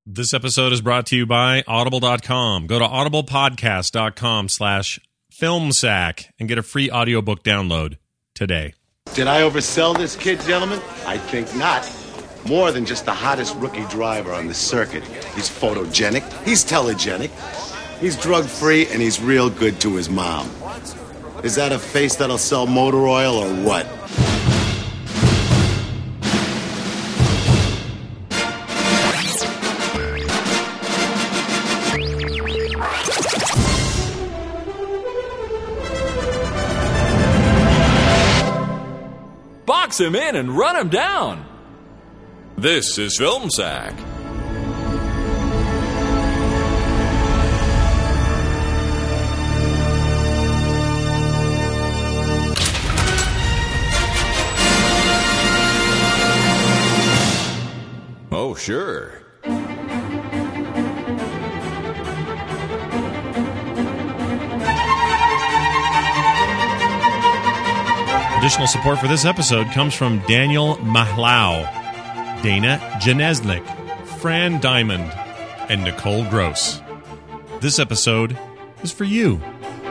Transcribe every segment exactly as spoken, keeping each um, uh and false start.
This episode is brought to you by Audible dot com. Go to audiblepodcast dot com slash filmsack and get a free audiobook download today. Did I oversell this kid, gentlemen? I think not. More than just the hottest rookie driver on the circuit. He's photogenic, he's telegenic, he's drug-free, and he's real good to his mom. Is that a face that'll sell motor oil or what? Box him in and run him down. This is Film Sack. Oh, sure. Additional support for this episode comes from Daniel Mahlau, Dana Janeslik, Fran Diamond, and Nicole Gross. This episode is for you.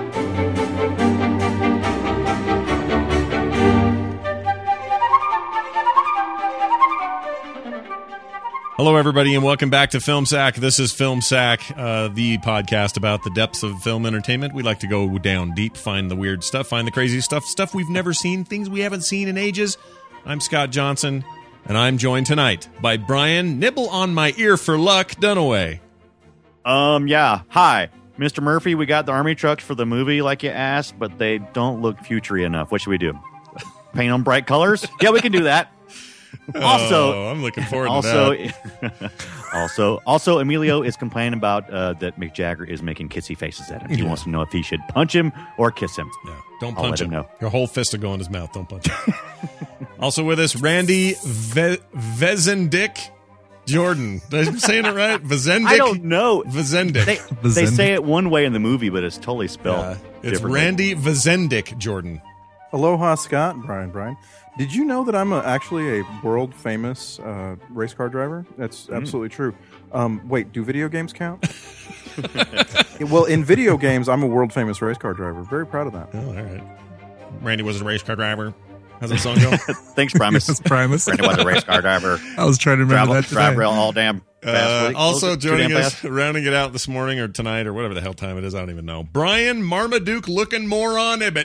Hello, everybody, and welcome back to Film Sack. This is Film Sack, uh, the podcast about the depths of film entertainment. We like to go down deep, find the weird stuff, find the crazy stuff, stuff we've never seen, things we haven't seen in ages. I'm Scott Johnson, and I'm joined tonight by Brian Nibble on my ear for luck Dunaway. Um, yeah. Hi, Mister Murphy. We got the army trucks for the movie like you asked, but they don't look futury enough. What should we do? Paint them bright colors? Yeah, we can do that. Also, oh, I'm looking forward also, to that. also, also, Emilio is complaining about uh, that Mick Jagger is making kissy faces at him. He Yeah. wants to know if he should punch him or kiss him. Yeah, don't I'll punch let him. him know. Your whole fist will go in his mouth. Don't punch him. Also with us, Randy Ve- Vezendik Jordan. Did I saying it right? Vezendik? I don't know. Vezendik. They, they say it one way in the movie, but it's totally spelled Yeah, it's differently. Randy Vezendik Jordan. Aloha, Scott and Brian. Brian, did you know that I'm a, actually a world famous uh, race car driver? That's absolutely true. Um, wait, do video games count? Well, in video games, I'm a world famous race car driver. Very proud of that. Oh, all right. Randy was a race car driver. How's that song go? Thanks, Primus. Yes, Primus. Randy was a race car driver. I was trying to remember Travel, that today. drive rail all damn fast. Uh, also Too joining damn us, fast. rounding it out this morning or tonight or whatever the hell time it is, I don't even know. Brian Marmaduke looking moron Ibbett.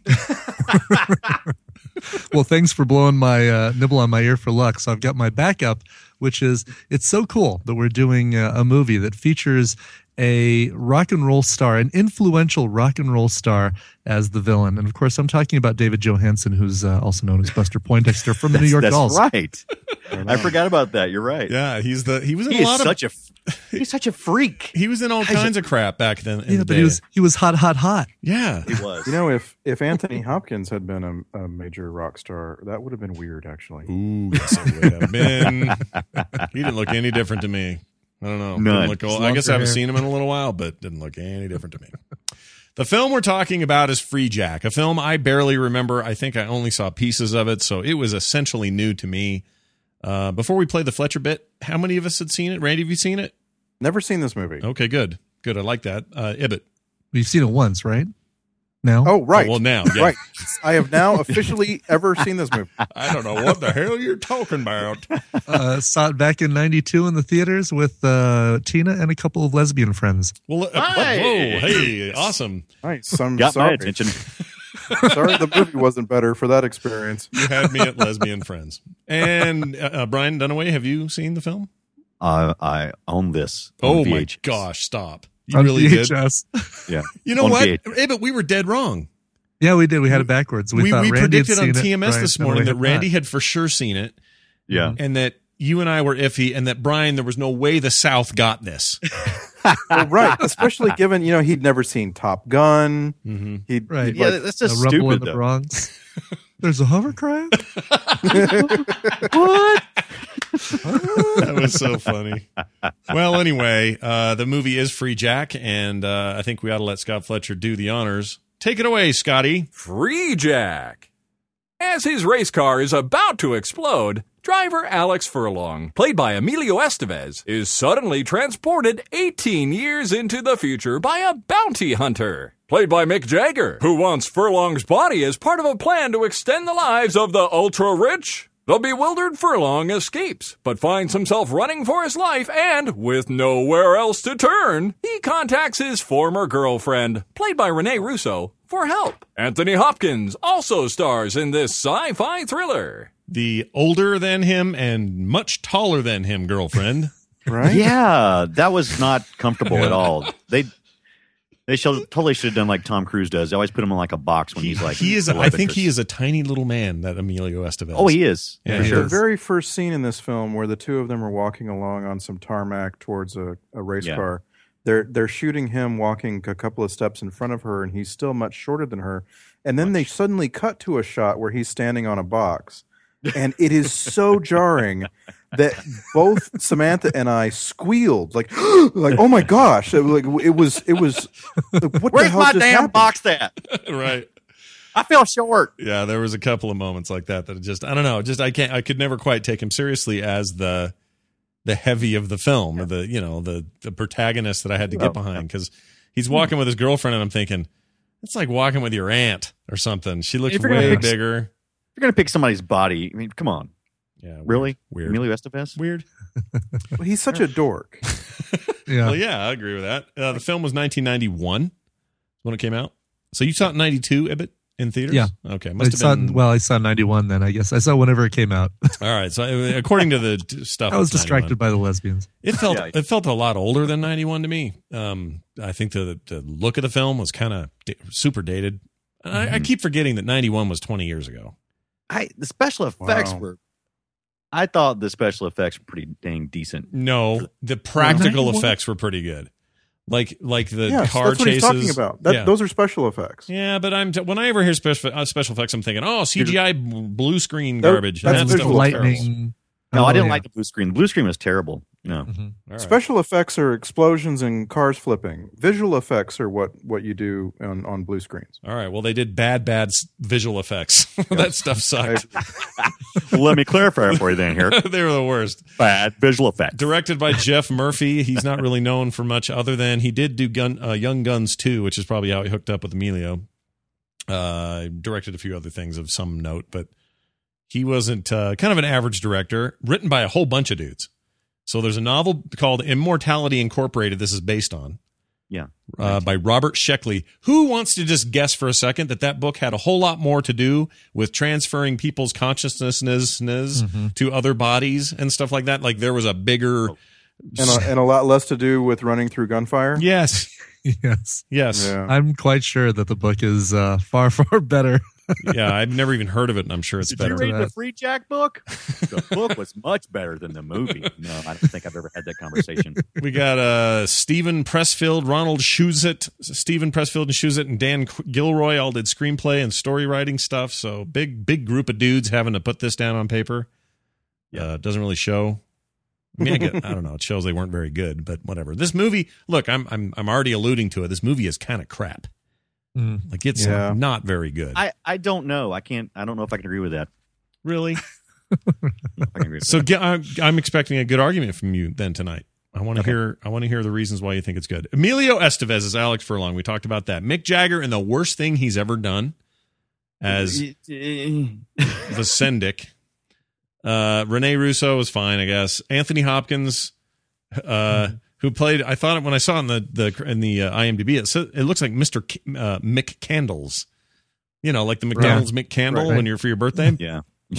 Well, thanks for blowing my uh, nibble on my ear for luck. So I've got my backup, which is it's so cool that we're doing uh, a movie that features a rock and roll star, an influential rock and roll star as the villain. And of course, I'm talking about David Johansen, who's uh, also known as Buster Poindexter from the New York That's Dolls. right. I forgot about that. You're right. Yeah, he's the he was in He a lot is of such a he's such a freak. he was in all kinds of crap back then. In Yeah, the but day. he was he was hot, hot, hot. yeah. He was. You know, if if Anthony Hopkins had been a, a major rock star, that would have been weird, actually. Ooh, yes, it would have been. He didn't look any different to me. I don't know. None. Didn't look old. I guess I haven't hair. seen him in a little while, but didn't look any different to me. The film we're talking about is Free Jack, a film I barely remember. I think I only saw pieces of it, so it was essentially new to me. Uh, before we play the Fletcher bit, how many of us had seen it? Randy, have you seen it? Never seen this movie. Okay, good. Good. I like that. Uh, Ibbett. You've seen it once, right? No? Oh, right. Oh, well, now, yeah. Right. I have now officially ever seen this movie. I don't know what the hell you're talking about. Uh, saw it back in ninety-two in the theaters with uh, Tina and a couple of lesbian friends. Well, uh, Hey. whoa, hey, awesome. Nice. I'm Got sorry. my attention. Sorry the movie wasn't better for that experience. You had me at lesbian friends. And uh, uh, Brian Dunaway, have you seen the film? Uh, I own this. on Oh V my H. gosh, stop. You On really V did? H S. Yeah. You know On what? V H. Hey, but we were dead wrong. Yeah, we did. We had it backwards. We, We, thought we Randy had predicted on seen T M S it, this Brian morning that Dunaway Randy not. had for sure seen it Yeah. and that you and I were iffy and that Brian, there was no way the South got this. Well, right. Especially given, you know, he'd never seen Top Gun. Mm-hmm. He'd, Right. he'd Yeah, like, that's A just rumble in stupid. the Though. Bronx. There's a hovercraft? What? That was so funny. Well, anyway, uh, the movie is Free Jack, and uh, I think we ought to let Scott Fletcher do the honors. Take it away, Scotty. Free Jack. As his race car is about to explode, driver Alex Furlong, played by Emilio Estevez, is suddenly transported eighteen years into the future by a bounty hunter, played by Mick Jagger, who wants Furlong's body as part of a plan to extend the lives of the ultra-rich. The bewildered Furlong escapes, but finds himself running for his life and, with nowhere else to turn, he contacts his former girlfriend, played by Rene Russo, for help. Anthony Hopkins also stars in this sci-fi thriller. The older than him and much taller than him girlfriend. Right? Yeah, that was not comfortable at all. They they should, totally should have done like Tom Cruise does. They always put him in like a box when he's like. He is. I eleven think or- he is a tiny little man. That Emilio Estevez. Oh, he is. Yeah, for he sure. The very first scene in this film where the two of them are walking along on some tarmac towards a, a race Yeah. car, they're they're shooting him walking a couple of steps in front of her, and he's still much shorter than her. And then they suddenly cut to a shot where he's standing on a box, and it is so jarring that both Samantha and I squealed like, like oh my gosh! It, was like it was it was. Like, what the Where's hell my just damn happened? box at? right. I feel short. Yeah, there was a couple of moments like that that just I don't know. Just I can't. I could never quite take him seriously as the the heavy of the film, or the you know the the protagonist that I had to get Oh, behind because he's walking with his girlfriend, and I'm thinking it's like walking with your aunt or something. She looks If you're gonna way pick- bigger. If you're gonna pick somebody's body, I mean, come on, Yeah, weird. really? Weird. Emilio Estevez? Weird. Well, he's such a dork. Yeah. Well, yeah, I agree with that. Uh, the film was nineteen ninety-one when it came out. So you saw it in ninety-two, Ibbot, in theaters? Yeah. Okay. I Must have saw, been. well, I saw ninety-one then, I guess. I saw whenever it came out. All right. So uh, according to the t- stuff, I was it's ninety-one. distracted by the lesbians. It felt Yeah. it felt a lot older than ninety-one to me. Um, I think the the look of the film was kind of da- super dated. And I, Mm-hmm. I keep forgetting that ninety-one was twenty years ago. I the special effects Wow. were. I thought the special effects were pretty dang decent. No, the practical ninety-one? effects were pretty good. Like like the Yes, car that's what chases. he's talking about. That, yeah. Those are special effects. Yeah, but I'm t- when I ever hear special uh, special effects, I'm thinking, oh, C G I b- blue screen That- garbage. that's And With that the stuff was terrible. lightning. No, Oh, I didn't yeah. like the blue screen. The blue screen was terrible. No. Mhm. All right. Special effects are explosions and cars flipping. Visual effects are what, what you do on, on blue screens. All right. Well, they did bad, bad s- visual effects. that stuff sucked. Well, let me clarify it for you then here. They were the worst. Bad visual effects. Directed by Jeff Murphy. He's not really known for much other than he did do Gun, uh, Young Guns two, which is probably how he hooked up with Emilio. Uh, directed a few other things of some note, but he wasn't uh, kind of an average director. Written by a whole bunch of dudes. So there's a novel called Immortality Incorporated. This is based on. Yeah. Uh, by Robert Sheckley. Who wants to just guess for a second that that book had a whole lot more to do with transferring people's consciousness to other bodies and stuff like that? Like there was a bigger. And a, and a lot less to do with running through gunfire. Yes. Yes. Yes. Yeah. I'm quite sure that the book is uh, far, far better. Yeah. I've never even heard of it, and I'm sure it's Did better. you read than the that. Free Jack book? The book was much better than the movie. No, I don't think I've ever had that conversation. We got uh, Stephen Pressfield, Ronald Shuzett, Stephen Pressfield and Shuzett, and Dan Qu- Gilroy all did screenplay and story writing stuff. So big, big group of dudes having to put this down on paper. Yeah, uh, doesn't really show. I mean, I, get, I don't know. It shows they weren't very good, but whatever. This movie, look, I'm I'm I'm already alluding to it. This movie is kind of crap. Mm. Like it's Yeah. not very good. I, I don't know. I can't. I don't know if I can agree with that. really. I can agree with So that. get, I'm, I'm expecting a good argument from you then tonight. I want to Okay. hear. I want to hear the reasons why you think it's good. Emilio Estevez is Alex Furlong. We talked about that. Mick Jagger in the worst thing he's ever done as the Syndic. Uh, Rene Russo was fine, I guess. Anthony Hopkins, uh, who played. I thought when I saw it in the the in the uh, IMDb, it, said- it looks like Mister K, uh, Mick Candles. You know, like the McDonald's Mick Candle Right. when you're for your birthday. Yeah.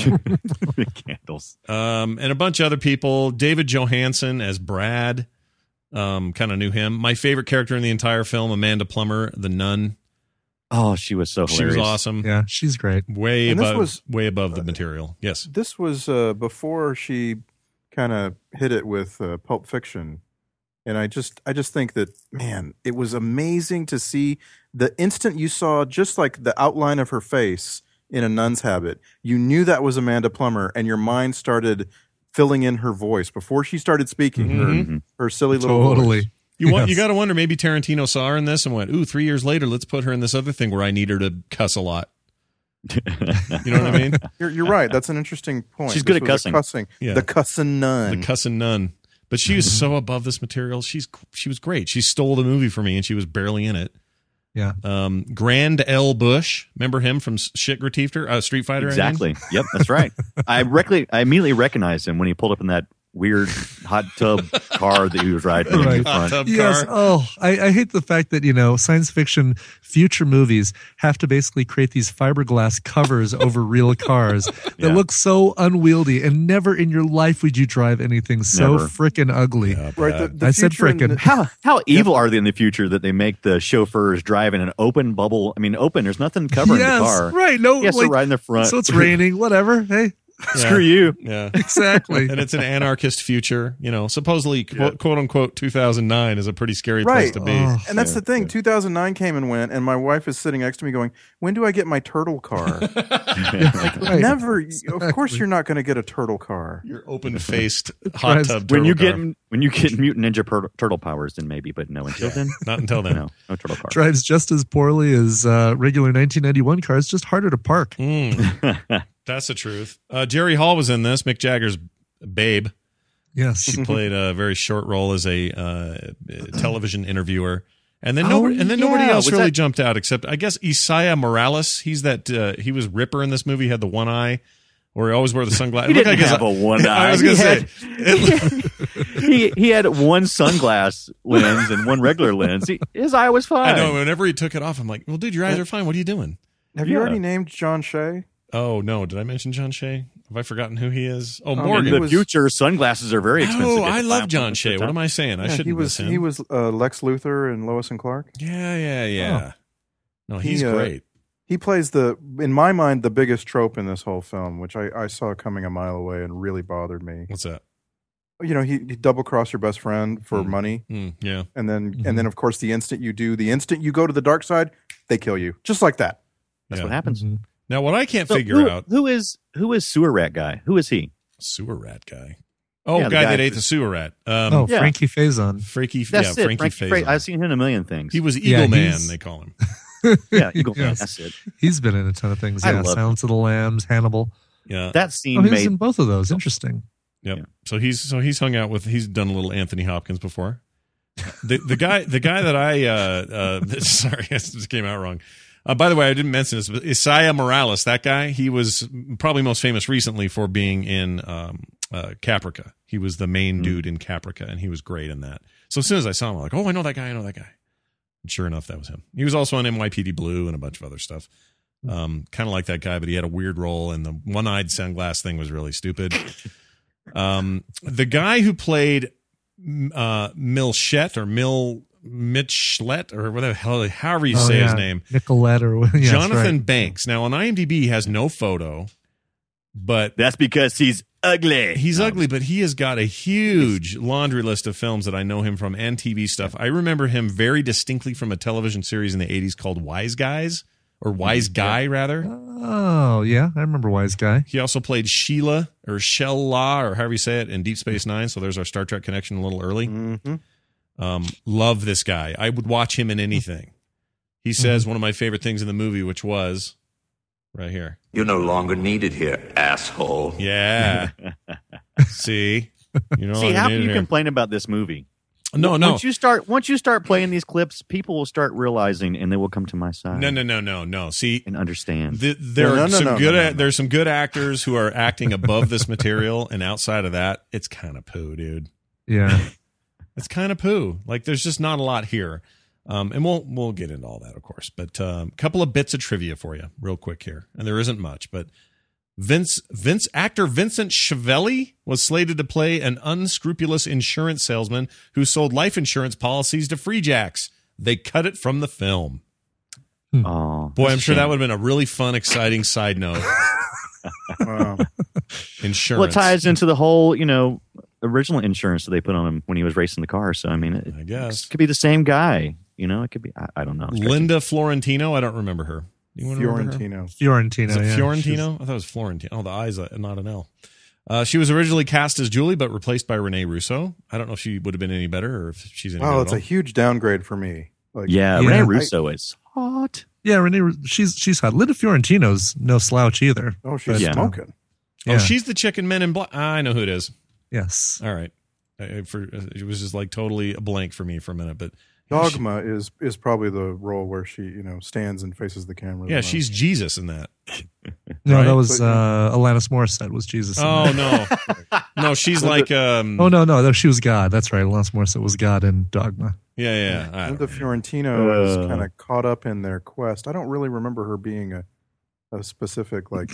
Candles. Um, and a bunch of other people. David Johansen as Brad. Um, kind of knew him. My favorite character in the entire film, Amanda Plummer, the nun. Oh, she was so She hilarious. was awesome. Yeah, she's great. Way And this above, was- way above the material. Yes. This was uh, before she kind of hit it with uh, Pulp Fiction, and I just I just think that man, it was amazing to see the instant you saw just like the outline of her face in A Nun's Habit. You knew that was Amanda Plummer, and your mind started filling in her voice before she started speaking. Mhm. Her her silly little Totally. voice. You want, Yes. you got to wonder, maybe Tarantino saw her in this and went, ooh, three years later, let's put her in this other thing where I need her to cuss a lot. You know what I mean? You're, you're right. That's an interesting point. She's This good at was a cussing. cussing. Yeah. The cussing nun. The cussing nun. But she was so above this material. She's she was great. She stole the movie for me, and she was barely in it. Yeah. Um, Grand L. Bush, remember him from Shit Gratiefter, uh, Street Fighter? I mean? Exactly. Yep, that's right. I rec- I immediately recognized him when he pulled up in that weird hot tub car that he was riding in Right. the front. Hot tub Yes. car. Oh, I, I hate the fact that, you know, science fiction future movies have to basically create these fiberglass covers over real cars that Yeah. look so unwieldy, and never in your life would you drive anything so Never. frickin' ugly. Yeah, right. The, bad. the I said future in frickin'. the- How how evil are they in the future that they make the chauffeurs drive in an open bubble? I mean, open. There's nothing covering Yes, the car. right. No, He has like, to ride in the front. so it's raining, whatever. Hey, Screw you. Yeah. exactly. And it's an anarchist future. You know, supposedly, quote, quote unquote, two thousand nine is a pretty scary place Right. to be. Oh. And that's the thing. two thousand nine came and went, and my wife is sitting next to me going, "When do I get my turtle car?" Right. Never. Of course, you're not going to get a turtle car. Your open faced hot drives- tub When turtle you car. get when you get mutant ninja per- turtle powers, then maybe. But no, until then, Not until then. no, no turtle car. Drives just as poorly as uh, regular nineteen ninety-one cars, just harder to park. Mm. That's the truth. Uh, Jerry Hall was in this, Mick Jagger's babe. Yes. She played a very short role as a uh, television interviewer, and then Oh, nobody, and then nobody yeah. else Was really that- jumped out except I guess Isaiah Morales. He's that uh, he was Ripper in this movie. He had the one eye, or he always wore the sunglasses. He It looked didn't like have his- a one eye. I was going He to say. had- it- he he had one sunglass lens and one regular lens. He, his eye was fine. I know. Whenever he took it off, I'm like, "Well, dude, your eyes are fine. What are you doing?" Have you Yeah. already named John Shea? Oh no, did I mention John Shea? Have I forgotten who he is? Oh, Um, Morgan. he In the was- future, sunglasses are very expensive. Oh, You have I to love buy John them Shea. for What am I saying? I Yeah, shouldn't he was. miss him. He was uh, Lex Luthor and Lois and Clark. Yeah, yeah, yeah. No, he's He, uh, great. He plays the, in my mind, the biggest trope in this whole film, which I, I saw coming a mile away and really bothered me. What's that? You know, he, he double cross your best friend for Mm. money, Mm, yeah. and then Mhm. and then of course the instant you do, the instant you go to the dark side, they kill you, just like that. That's yeah. what happens. Mhm. Now, what I can't So figure who, out, who is who is sewer rat guy? Who is he? sewer rat guy. Oh, Yeah, the guy, guy that ate who- the sewer rat. Um, Oh, Yeah. Frankie Faison. Freaky, That's yeah, it. Frankie Frank- Faison. Frank- I've seen him in a million things. He was Eagle Yeah, Man, he's- they call him. yeah, Eagle Man. Yes. That's it. He's been in a ton of things. I Yeah, love Silence of the Lambs, Hannibal. Yeah. That scene Oh, he was made in both of those. Interesting. Yep. Yeah. So he's so he's hung out with he's done a little Anthony Hopkins before. The the guy the guy that I uh uh sorry, this just came out wrong. Uh, by the way, I didn't mention this, but Isaiah Morales, that guy, he was probably most famous recently for being in um, uh, Caprica. He was the main Mm. dude in Caprica, and he was great in that. So as soon as I saw him, I'm like, oh, I know that guy, I know that guy. And sure enough, that was him. He was also on N Y P D Blue and a bunch of other stuff. Um, kind of like that guy, but he had a weird role, and the one-eyed sunglass thing was really stupid. Um, the guy who played uh, Milchette or Mil Mitchlet or whatever the hell, however you Oh, say yeah. his name, Nicolette or yes, Jonathan right. Banks. Now on IMDb, he has no photo, but That's because he's ugly. he's No. ugly. But he has got a huge laundry list of films that I know him from and T V stuff. I remember him very distinctly from a television series in the eighties called Wise Guys or Wise Guy rather. Oh, yeah. I remember Wise Guy. He also played Sheila or Shella or however you say it in Deep Space Nine. So there's our Star Trek connection a little early. Mm-hmm. Um, love this guy. I would watch him in anything. He says one of my favorite things in the movie, which was right here. You're no longer needed here, asshole. Yeah. See? You know See, how can you complain about this movie? No, no. Once you start, once you start playing these clips, people will start realizing, and they will come to my side. No, no, no, no, no. See, and understand. the, there No, no, are no, some no, good no, no, a- no. there's some good actors who are acting above this material, and outside of that, it's kind of poo, dude. Yeah. It's kind of poo. Like there's just not a lot here. Um, and we'll we'll get into all that, of course. But a um, couple of bits of trivia for you, real quick here, and there isn't much. But Vince Vince actor Vincent Schiavelli was slated to play an unscrupulous insurance salesman who sold life insurance policies to free jacks. They cut it from the film. Oh, Boy, that's I'm a sure that shame. would have been a really fun, exciting side note. Wow. Insurance. Well, it ties into the whole, you know, original insurance that they put on him when he was racing the car. So, I mean, it, I guess. it could be the same guy. You know, it could be. I, I don't know. Linda Florentino. I don't remember her. You want to remember her? Fiorentino. Fiorentino. Is it yeah. Fiorentino? I thought it was Florentino. Oh, the I's are not an L. Uh, she was originally cast as Julie, but replaced by Renee Russo. I don't know if she would have been any better or if she's any Oh, good it's at a huge downgrade for me. Like, Yeah, Yeah, Rene I- Russo is hot. Yeah, Renee, she's she's hot. Linda Fiorentino's no slouch either. Oh, she's But, uh, smoking. Oh, Yeah. she's the chick in Men in Black. I know who it is. Yes. All right. I, for it was just like totally a blank for me for a minute, but Dogma is is probably the role where she, you know, stands and faces the camera. yeah, the she's most. Jesus in that. No, Right? that was uh, Alanis Morissette was Jesus. in Oh that. no, no, she's like um. Oh no, no, no, she was God. That's right. Alanis Morissette was God in Dogma. Yeah, yeah. I don't Linda know. Fiorentino is Uh. kind of caught up in their quest. I don't really remember her being a a specific like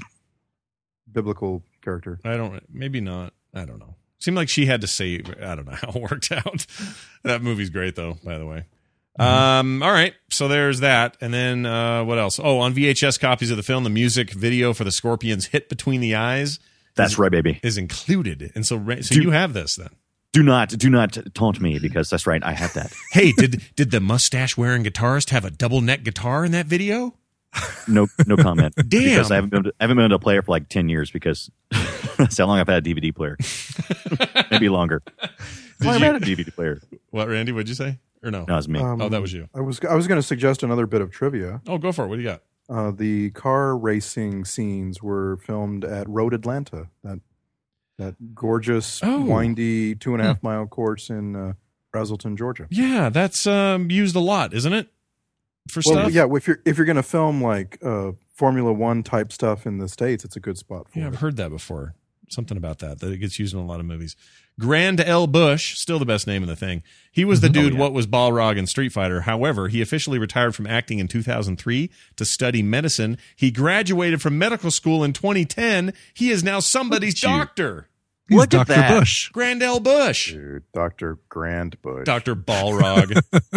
biblical character. I don't. Maybe not. I don't know. Seemed like she had to save. I don't know how it worked out. That movie's great though, by the way. Um. All right. So there's that, and then uh, what else? Oh, on V H S copies of the film, the music video for the Scorpions' "Hit Between the Eyes" That's right, baby. is included, and so so Do- you have this then. Do not, do not taunt me because that's right. I have that. Hey, did did the mustache wearing guitarist have a double neck guitar in that video? No, no comment. Damn. Because I haven't been, I haven't been able to play it for like ten years because that's how long I've had a D V D player. Maybe longer. How long have I had a D V D player? What, Randy? What'd you say? Or no? No, it was me. Um, Oh, that was you. I was I was going to suggest another bit of trivia. Oh, go for it. What do you got? Uh, the car racing scenes were filmed at Road Atlanta, that that gorgeous, Oh. windy two and a half mile course in uh, Brazelton, Georgia. Yeah, that's um, used a lot, isn't it? For Well, stuff. yeah, if you're if you're going to film like uh, Formula One type stuff in the States, it's a good spot for Yeah, it. I've heard that before. Something about that, that it gets used in a lot of movies. Grand L. Bush, still the best name in the thing. He was the dude yeah. what was Balrog in Street Fighter. However, he officially retired from acting in two thousand three to study medicine. He graduated from medical school in twenty ten. He is now somebody's Look at you. doctor. He's Look at Doctor that. Bush. Grand L. Bush. Dude, Doctor Grand Bush. Doctor Balrog.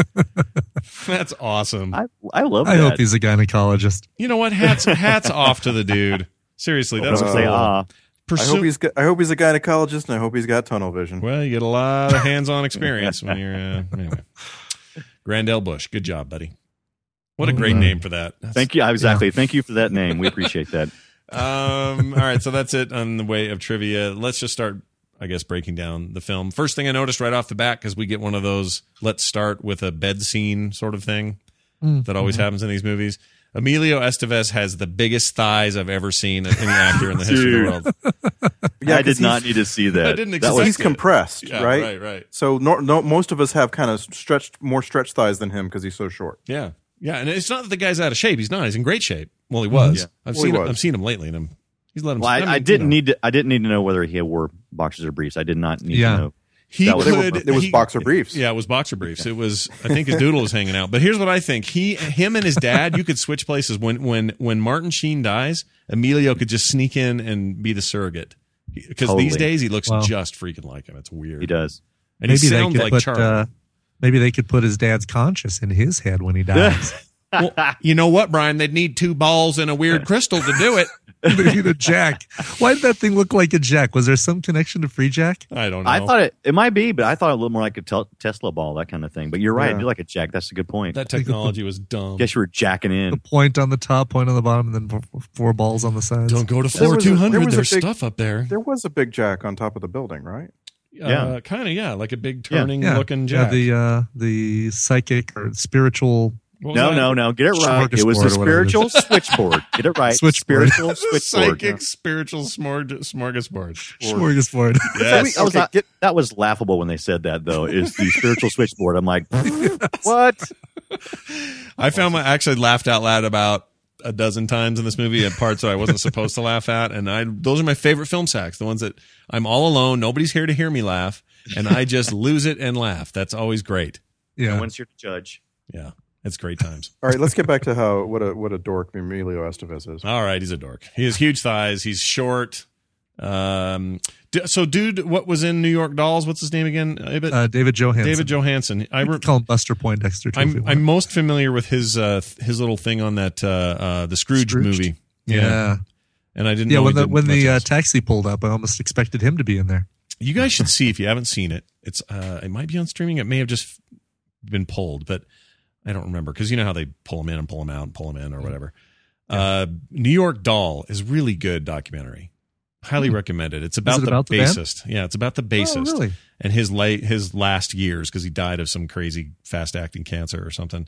That's awesome. I, I love I that. hope he's a gynecologist. You know what? Hats hats off to the dude. Seriously, that's Don't cool. say ah. I Pursue- hope he's got, I hope he's a gynecologist, and I hope he's got tunnel vision. Well, you get a lot of hands-on experience when you're uh, anyway. Grand L. Bush, good job, buddy. What a great Uh, name for that. That's- Thank you. Exactly. Thank you for that name. We appreciate that. Um, all right, so that's it on the way of trivia. Let's just start, I guess, breaking down the film. First thing I noticed right off the bat, because we get one of those let's start with a bed scene sort of thing that always happens in these movies. Emilio Estevez has the biggest thighs I've ever seen of any actor in the history of the world. Yeah, I 'cause did not he's- need to see that. I didn't that expect was, He's it. compressed, Yeah, right? right, right. So no, no, most of us have kind of stretched, more stretched thighs than him because he's so short. Yeah, yeah, and it's not that the guy's out of shape. He's not. He's in great shape. Well, he was. Yeah. I've Well, seen. he Him, was. I've seen him lately, and I'm, he's let him. well, I, mean, I you didn't know. need to. I didn't need to know whether he wore boxers or briefs. I did not need Yeah. to know. He That was- could. They were- it was he- boxer briefs. Yeah, it was boxer briefs. It was. I think his doodle was hanging out. But here's what I think: he, him, and his dad. You could switch places. When when when Martin Sheen dies, Emilio could just sneak in and be the surrogate. Because Totally. these days he looks Wow. just freaking like him. It's weird. He does. And Maybe he they sounds could like put. Charlie. Uh, maybe they could put his dad's conscience in his head when he dies. Well, you know what, Brian? They'd need two balls and a weird crystal to do it. They need a jack. Why did that thing look like a jack? Was there some connection to Free Jack? I don't know. I thought it. It might be, but I thought it a little more like a tel- Tesla ball, that kind of thing. But you're right. Yeah. I do like a jack. That's a good point. that technology was dumb. Guess you were jacking The in. point on the top, point on the bottom, and then four, four balls on the sides. Don't go to There floor was a- two there hundred. was a There's big- stuff up there. There was a big jack on top of the building, right? Yeah. Uh, kind of, yeah, like a big turning yeah, looking yeah, jack. the uh, the psychic or spiritual. What was No, that? no, no. Get it right. It was the Smorgasbord or whatever it is. spiritual switchboard. Get it right. Switchboard. Spiritual The switchboard. psychic spiritual smorg- smorgasbord. Smorgasbord. Yes. That was Okay, not- get- that was laughable when they said that, though. Is the spiritual switchboard? I'm like, what? I found my actually laughed out loud about a dozen times in this movie at parts that I wasn't supposed to laugh at, and I those are my favorite film sacks. The ones that I'm all alone, nobody's here to hear me laugh, and I just lose it and laugh. That's always great. No Yeah. one's here to judge. Yeah, it's great times. All right, let's get back to how what a what a dork Emilio Estevez is. All right, he's a dork. He has huge thighs. He's short. Um, d- so, dude, what was in New York Dolls? What's his name again? Ibit? Uh, David Johansen. David Johansen. I You re- could call him Buster Poindexter. Too, if you I'm want. I'm most familiar with his uh, his little thing on that uh, uh, the Scrooge Scrooged? movie. yeah. And I didn't Yeah, know when he the did when much the uh, else. taxi pulled up, I almost expected him to be in there. You guys should see if you haven't seen it. It's uh, it might be on streaming. It may have just been pulled, but I don't remember because you know how they pull them in and pull them out and pull them in or whatever. Uh, New York Doll is really good documentary. Highly recommended. It's about, it the about the band? bassist. Yeah, it's about the bassist Oh, really? and his late his last years because he died of some crazy fast acting cancer or something.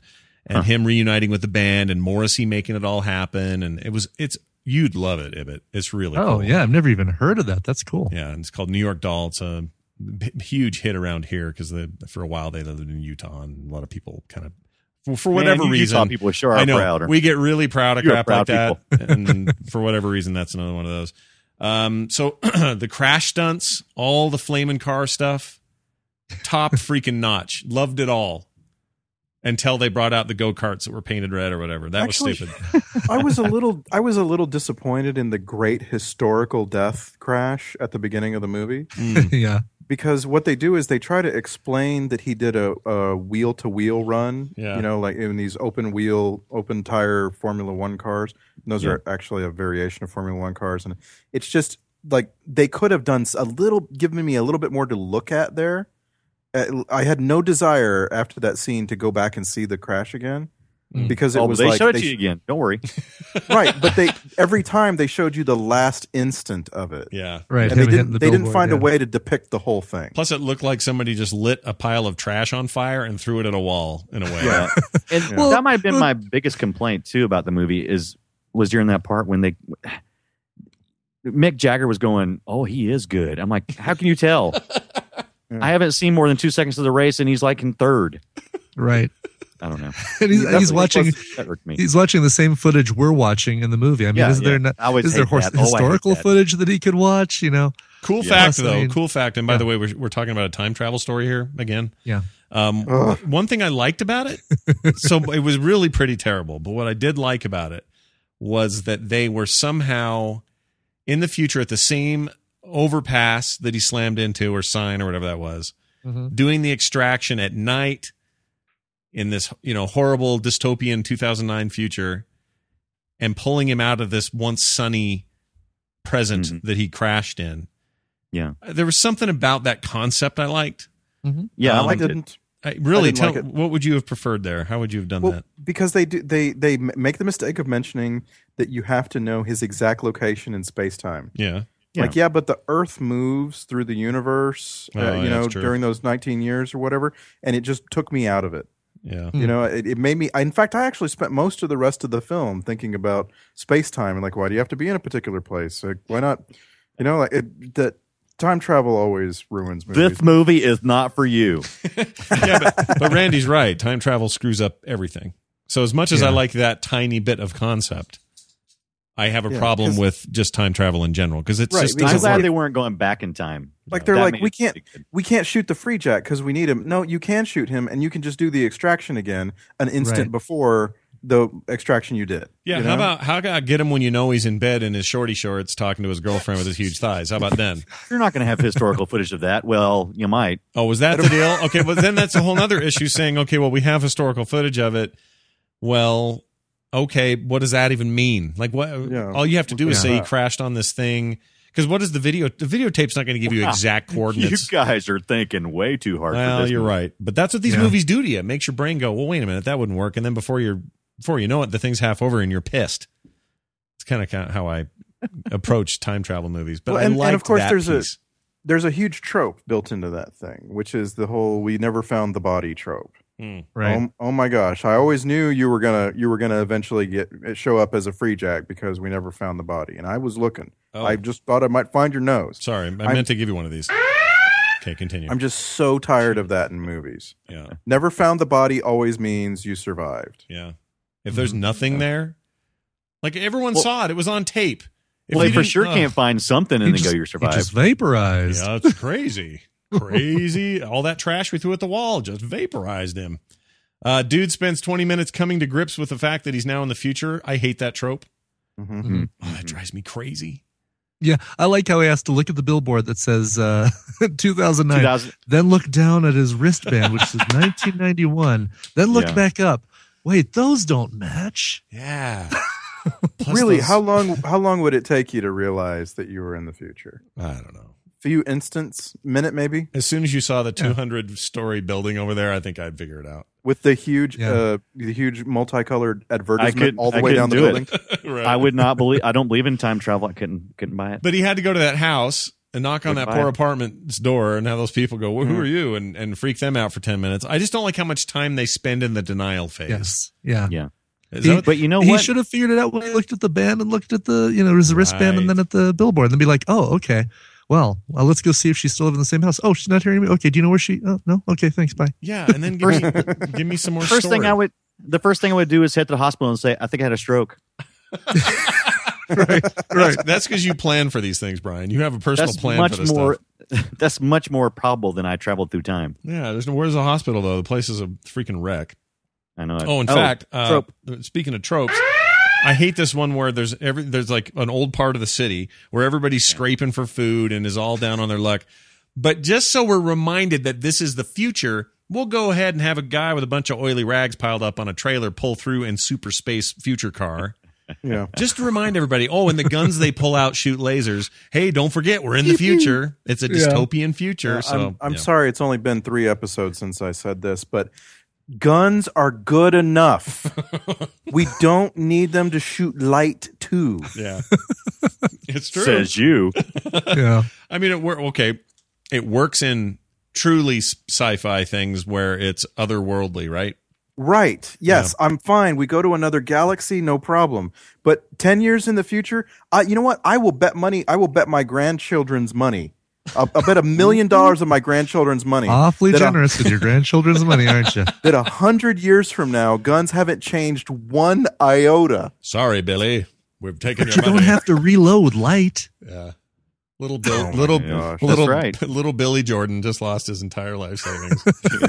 and him reuniting with the band and Morrissey making it all happen. And it was, it's, you'd love it, Ibbott. It's really Oh, cool. yeah. I've never even heard of that. That's cool. Yeah. And it's called New York Doll. It's a b- huge hit around here because for a while they lived in Utah, and a lot of people kind of, for, for whatever Man, you reason, Utah people sure are I know prouder. we get really proud of You're crap proud like that. And for whatever reason, that's another one of those. Um, so the crash stunts, all the flaming car stuff, top freaking notch. Loved it all. Until they brought out the go-karts that were painted red or whatever. That Actually, was stupid. I was a little I was a little disappointed in the great historical death crash at the beginning of the movie. Yeah. Because what they do is they try to explain that he did a, a wheel-to-wheel run, Yeah. you know, like in these open-wheel, open-tire Formula One cars. And those Yeah. are actually a variation of Formula One cars. And it's just like they could have done a little, given me a little bit more to look at there. Uh, I had no desire after that scene to go back and see the crash again. Because it oh, was they like showed it they to you again. Don't worry. right, but they every time they showed you the last instant of it. Yeah. Right. And they him hitting didn't the they didn't billboard, find a yeah. way to depict the whole thing. Plus, it looked like somebody just lit a pile of trash on fire and threw it at a wall in a way. Yeah. And Well, that might have been well- my biggest complaint too about the movie is was during that part when they Mick Jagger was going, "Oh, he is good." I'm like, "How can you tell?" Yeah. I haven't seen more than two seconds of the race, and he's like in third. Right. I don't know. And he's, That's he's what watching. That irked me. He's watching the same footage we're watching in the movie. I mean, Yeah, is there yeah. not, I always is there hate hor- that. Oh, I hate historical that. footage that he could watch? You know, Cool Yeah. fact, Plus, I though. mean- cool fact. And by Yeah. the way, we're, we're talking about a time travel story here again. yeah. Um, Ugh. one thing I liked about it, so it was really pretty terrible, but what I did like about it was that they were somehow in the future at the same overpass that he slammed into or sign or whatever that was, Mhm. doing the extraction at night in this, you know, horrible dystopian two thousand nine future and pulling him out of this once sunny present Mhm. that he crashed in. Yeah. There was something about that concept I liked. Yeah, I Um, liked I it. didn't. I really didn't tell like it. what would you have preferred there? How would you have done Well, that? because they do they they m- make the mistake of mentioning that you have to know his exact location in space time. Yeah. Yeah. Like, yeah, but the Earth moves through the universe, uh, Oh, you yeah, know, that's true. during those nineteen years or whatever, and it just took me out of it. Yeah. You know, it, it made me. In fact, I actually spent most of the rest of the film thinking about space time and like, why do you have to be in a particular place? Like, why not? You know, like it, that time travel always ruins movies. This movie is not for you. yeah, but, but Randy's right. Time travel screws up everything. So as much as I Yeah. like that tiny bit of concept, I have a Yeah, problem 'cause- with just time travel in general because it's Right, just because I'm doesn't glad work. they weren't going back in time. Like they're That like, made we it can't, pretty good. we can't shoot the free jack because we need him. No, you can shoot him, and you can just do the extraction again an instant Right. before the extraction you did. Yeah, you how know? about how about get him when you know he's in bed in his shorty shorts talking to his girlfriend with his huge thighs? How about then? You're not going to have historical footage of that. Well, you might. Oh, was that the deal? Okay, but then that's a whole other issue saying, okay, well, we have historical footage of it. Well, okay, what does that even mean? Like, what? Yeah. All you have to do is Yeah. say he crashed on this thing. Because what is the video? The videotape's not going to give you exact You coordinates. guys are thinking way too hard. for Well, this you're movie. right, but that's what these Yeah. movies do to you. It makes your brain go, "Well, wait a minute, that wouldn't work." And then before you're, before you know it, the thing's half over and you're pissed. It's kind of how I approach time travel movies. But Well, I and- and like of course that there's a- piece. There's a huge trope built into that thing, which is the whole "we never found the body" trope. Right. Oh, oh my gosh! I always knew you were gonna you were gonna eventually get show up as a free jack because we never found the body, and I was looking. Oh. I just thought I might find your nose. Sorry, I I'm- meant to give you one of these. Okay, continue. I'm just so tired of that in movies. yeah, Never found the body always means you survived. yeah. If there's nothing there, like everyone Well- saw it, it was on tape. If Well, you they for didn't- sure ugh. can't find something He and then just, go, "You're he survived." just vaporized. Yeah, it's crazy. Crazy. All that trash we threw at the wall just vaporized him. Uh, dude spends twenty minutes coming to grips with the fact that he's now in the future. I hate that trope. Mhm. Mhm. Oh, that drives me crazy. Yeah, I like how he has to look at the billboard that says uh, two thousand nine, two thousand then look down at his wristband, which says nineteen ninety-one, then look Yeah. back up. Wait, those don't match. Yeah. Plus Really, those- how long how long would it take you to realize that you were in the future? I don't know. Few instants, minute maybe, As soon as you saw the two hundred story building over there, I think I'd figure it out. with the huge Yeah. uh, the huge multicolored advertisement I could- all the I way down couldn't the do it. building. Right. I would not believe. I don't believe in time travel. I couldn't couldn't buy it. But he had to go to that house and knock on that Goodbye. poor apartment's door and have those people go, well, who Mm. are you? And, and freak them out for ten minutes. I just don't like how much time they spend in the denial phase. Yes. Yeah. Yeah. Is He- that what- But you know he what? should have figured it out when he looked at the band and looked at the, you know, his wristband Right. and then at the billboard and then be like, oh, okay. Well, well, let's go see if she's still living in the same house. Oh, she's not hearing me. Okay. Do you know where she, oh, no. Okay. Thanks. Bye. yeah, and then give me, give me some more First story. thing I would, the first thing I would do is head to the hospital and say, I think I had a stroke. Right. Right. That's because you plan for these things, Brian. You have a personal That's plan much for this more. stuff. That's much more probable than I traveled through time. Yeah, there's no, where's the hospital, though? The place is a freaking wreck. I know. It. Oh, in fact, uh, trope. speaking of tropes, I hate this one where there's every there's like an old part of the city where everybody's scraping for food and is all down on their luck. But just so we're reminded that this is the future, we'll go ahead and have a guy with a bunch of oily rags piled up on a trailer pull through in super space future car. Yeah. Just to remind everybody, oh, and the guns they pull out shoot lasers. Hey, don't forget, we're in the future. It's a dystopian future. Uh, so I'm, I'm yeah. sorry, it's only been three episodes since I said this, but guns are good enough. We don't need them to shoot light too. Yeah, it's true. Says you. Yeah. I mean, it work. Okay, it works in truly s- sci-fi things where it's otherworldly, right? Right. Yes, I'm fine. We go to another galaxy, no problem. But ten years in the future, uh, you know what? I will bet money. I will bet my grandchildren's money. I'll, I'll bet a million dollars of my grandchildren's money. Awfully that a- generous with your grandchildren's money, aren't you? that a hundred years from now, guns haven't changed one iota. Sorry, Billy, we've taken But your you money. don't have to reload light. Yeah. Little Bill, Oh my little, gosh. little, That's right. little Billy Jordan just lost his entire life savings.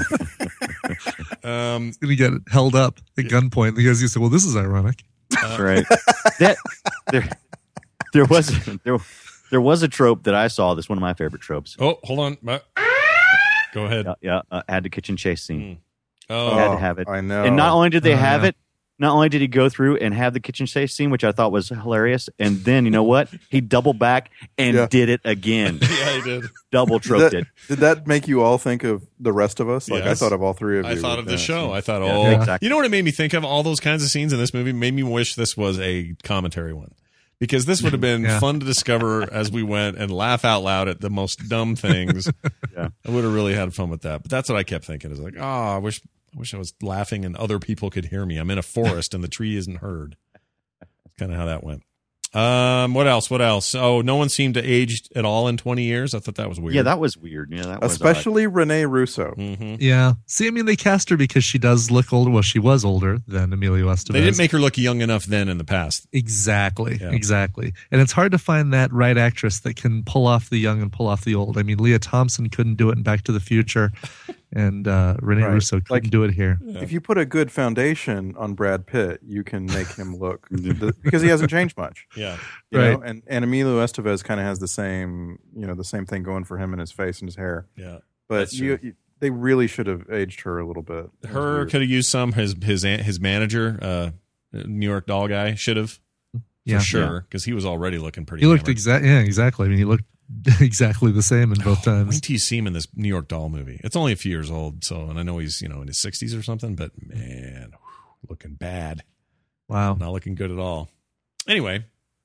um, He's going to get held up at gunpoint because you say, well, this is ironic. That's right. That there, there was there, there was a trope that I saw. That's one of my favorite tropes. oh, hold on. Uh, Go ahead. Yeah, yeah uh, had the kitchen chase scene. Oh, Had to have it. I know. And not only did they Oh, have yeah. it, not only did he go through and have the kitchen chase scene, which I thought was hilarious, and then you know what? He doubled back and Yeah. did it again. yeah, he did. Double Did troped that, it. did that make you all think of the rest of us? Like I Yes. thought of all three of you. I thought of with the that. show. I thought, Yeah, oh, exactly. you know what it made me think of? All those kinds of scenes in this movie made me wish this was a commentary one. Because this would have been Yeah. fun to discover as we went and laugh out loud at the most dumb things. Yeah. I would have really had fun with that. But that's what I kept thinking. Is like, oh, I wish, I wish I was laughing and other people could hear me. I'm in a forest and the tree isn't heard. That's kind of how that went. Um, what else? What else? Oh, no one seemed to age at all in twenty years. I thought that was weird. Yeah, that was weird. Yeah, that was odd. Especially Renee Russo. hmm Yeah. See, I mean, they cast her because she does look older. Well, she was older than Emilio Estevez. They didn't make her look young enough then in the past. Exactly, Yeah. exactly. And it's hard to find that right actress that can pull off the young and pull off the old. I mean, Leah Thompson couldn't do it in Back to the Future, and uh, Renee Right. Russo couldn't Like- do it here. If you put a good foundation on Brad Pitt, you can make him look because he hasn't changed much. Yeah. You Right. know? And and Emilio Estevez kind of has the same, you know, the same thing going for him in his face and his hair. Yeah. But That's you, true. you, they really should have aged her a little bit. It was Her weird. could have used some. His his aunt- his manager, uh, New York Doll guy, should have for Yeah. sure because he was already looking pretty. He looked hammered. exact. Yeah, exactly. I mean, he looked exactly the same in both Wait times. till you see him in this New York Doll movie. It's only a few years old, so and I know he's you know in his sixties or something, but man, whew, looking bad, Wow. not looking good at all. Anyway,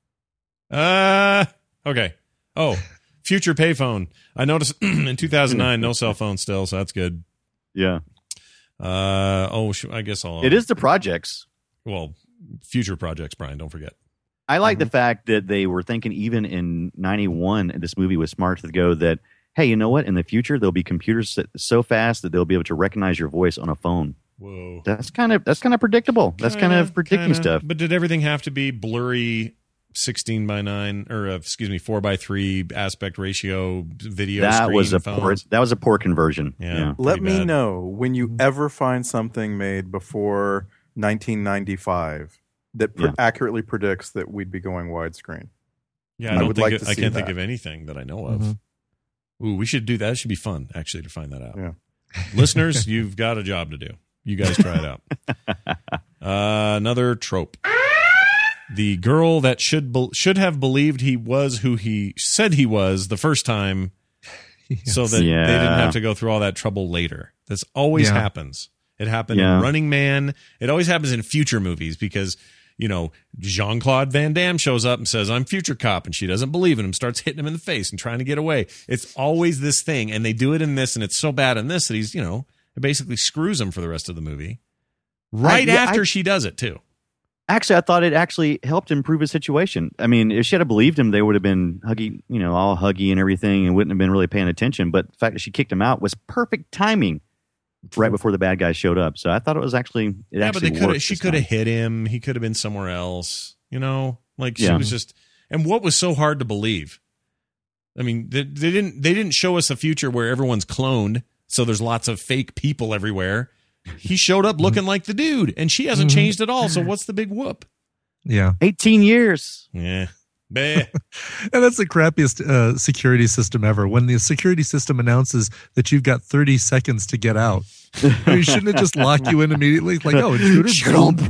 uh, okay. Oh, future payphone. I noticed in two thousand nine, no cell phone still, so that's good. Yeah, Uh, oh, sh- I guess I'll. it is the projects. Well, future projects, Brian. Don't forget. I like the fact that they were thinking even in ninety-one, this movie was smart to go that, hey, you know what? In the future, there'll be computers that- so fast that they'll be able to recognize your voice on a phone. Whoa. That's kind of that's kind of predictable. That's kind of predicting kinda. stuff. But did everything have to be blurry, sixteen by nine, or uh, excuse me, four by three aspect ratio video? That screen was a phone? poor that was a poor conversion. Yeah. Yeah. Let pretty me bad. know when you ever find something made before nineteen ninety-five that pre- Yeah. accurately predicts that we'd be going widescreen. Yeah, I, I don't would think like it- to I see can't think that. of anything that I know of. Mhm. Ooh, we should do that. It should be fun actually to find that out. Yeah. Listeners, you've got a job to do. You guys try it out. Uh, another trope. The girl that should be- should have believed he was who he said he was the first time, so that Yeah. they didn't have to go through all that trouble later. This always Yeah. happens. It happened Yeah. in Running Man. It always happens in future movies because you know, Jean-Claude Van Damme shows up and says, I'm Future Cop, and she doesn't believe in him, starts hitting him in the face and trying to get away. It's always this thing, and they do it in this, and it's so bad in this that he's, you know, it basically screws him for the rest of the movie. Right I, yeah, after I, she does it, too. Actually, I thought it actually helped improve his situation. I mean, if she had believed him, they would have been huggy, you know, all huggy and everything, and wouldn't have been really paying attention. But the fact that she kicked him out was perfect timing right before the bad guy showed up. So I thought it was actually, it yeah, actually but they worked. She could have hit him. He could have been somewhere else. You know, like she Yeah. was just. And what was so hard to believe? I mean, they, they didn't. They didn't show us a future where everyone's cloned, so there's lots of fake people everywhere. He showed up looking like the dude, and she hasn't Mm-hmm. changed at all. So what's the big whoop? Yeah. eighteen years. Yeah. Bah. And that's the crappiest uh, security system ever. When the security system announces that you've got thirty seconds to get out, I mean, shouldn't it just lock you in immediately? It's like, oh, intruder, boom.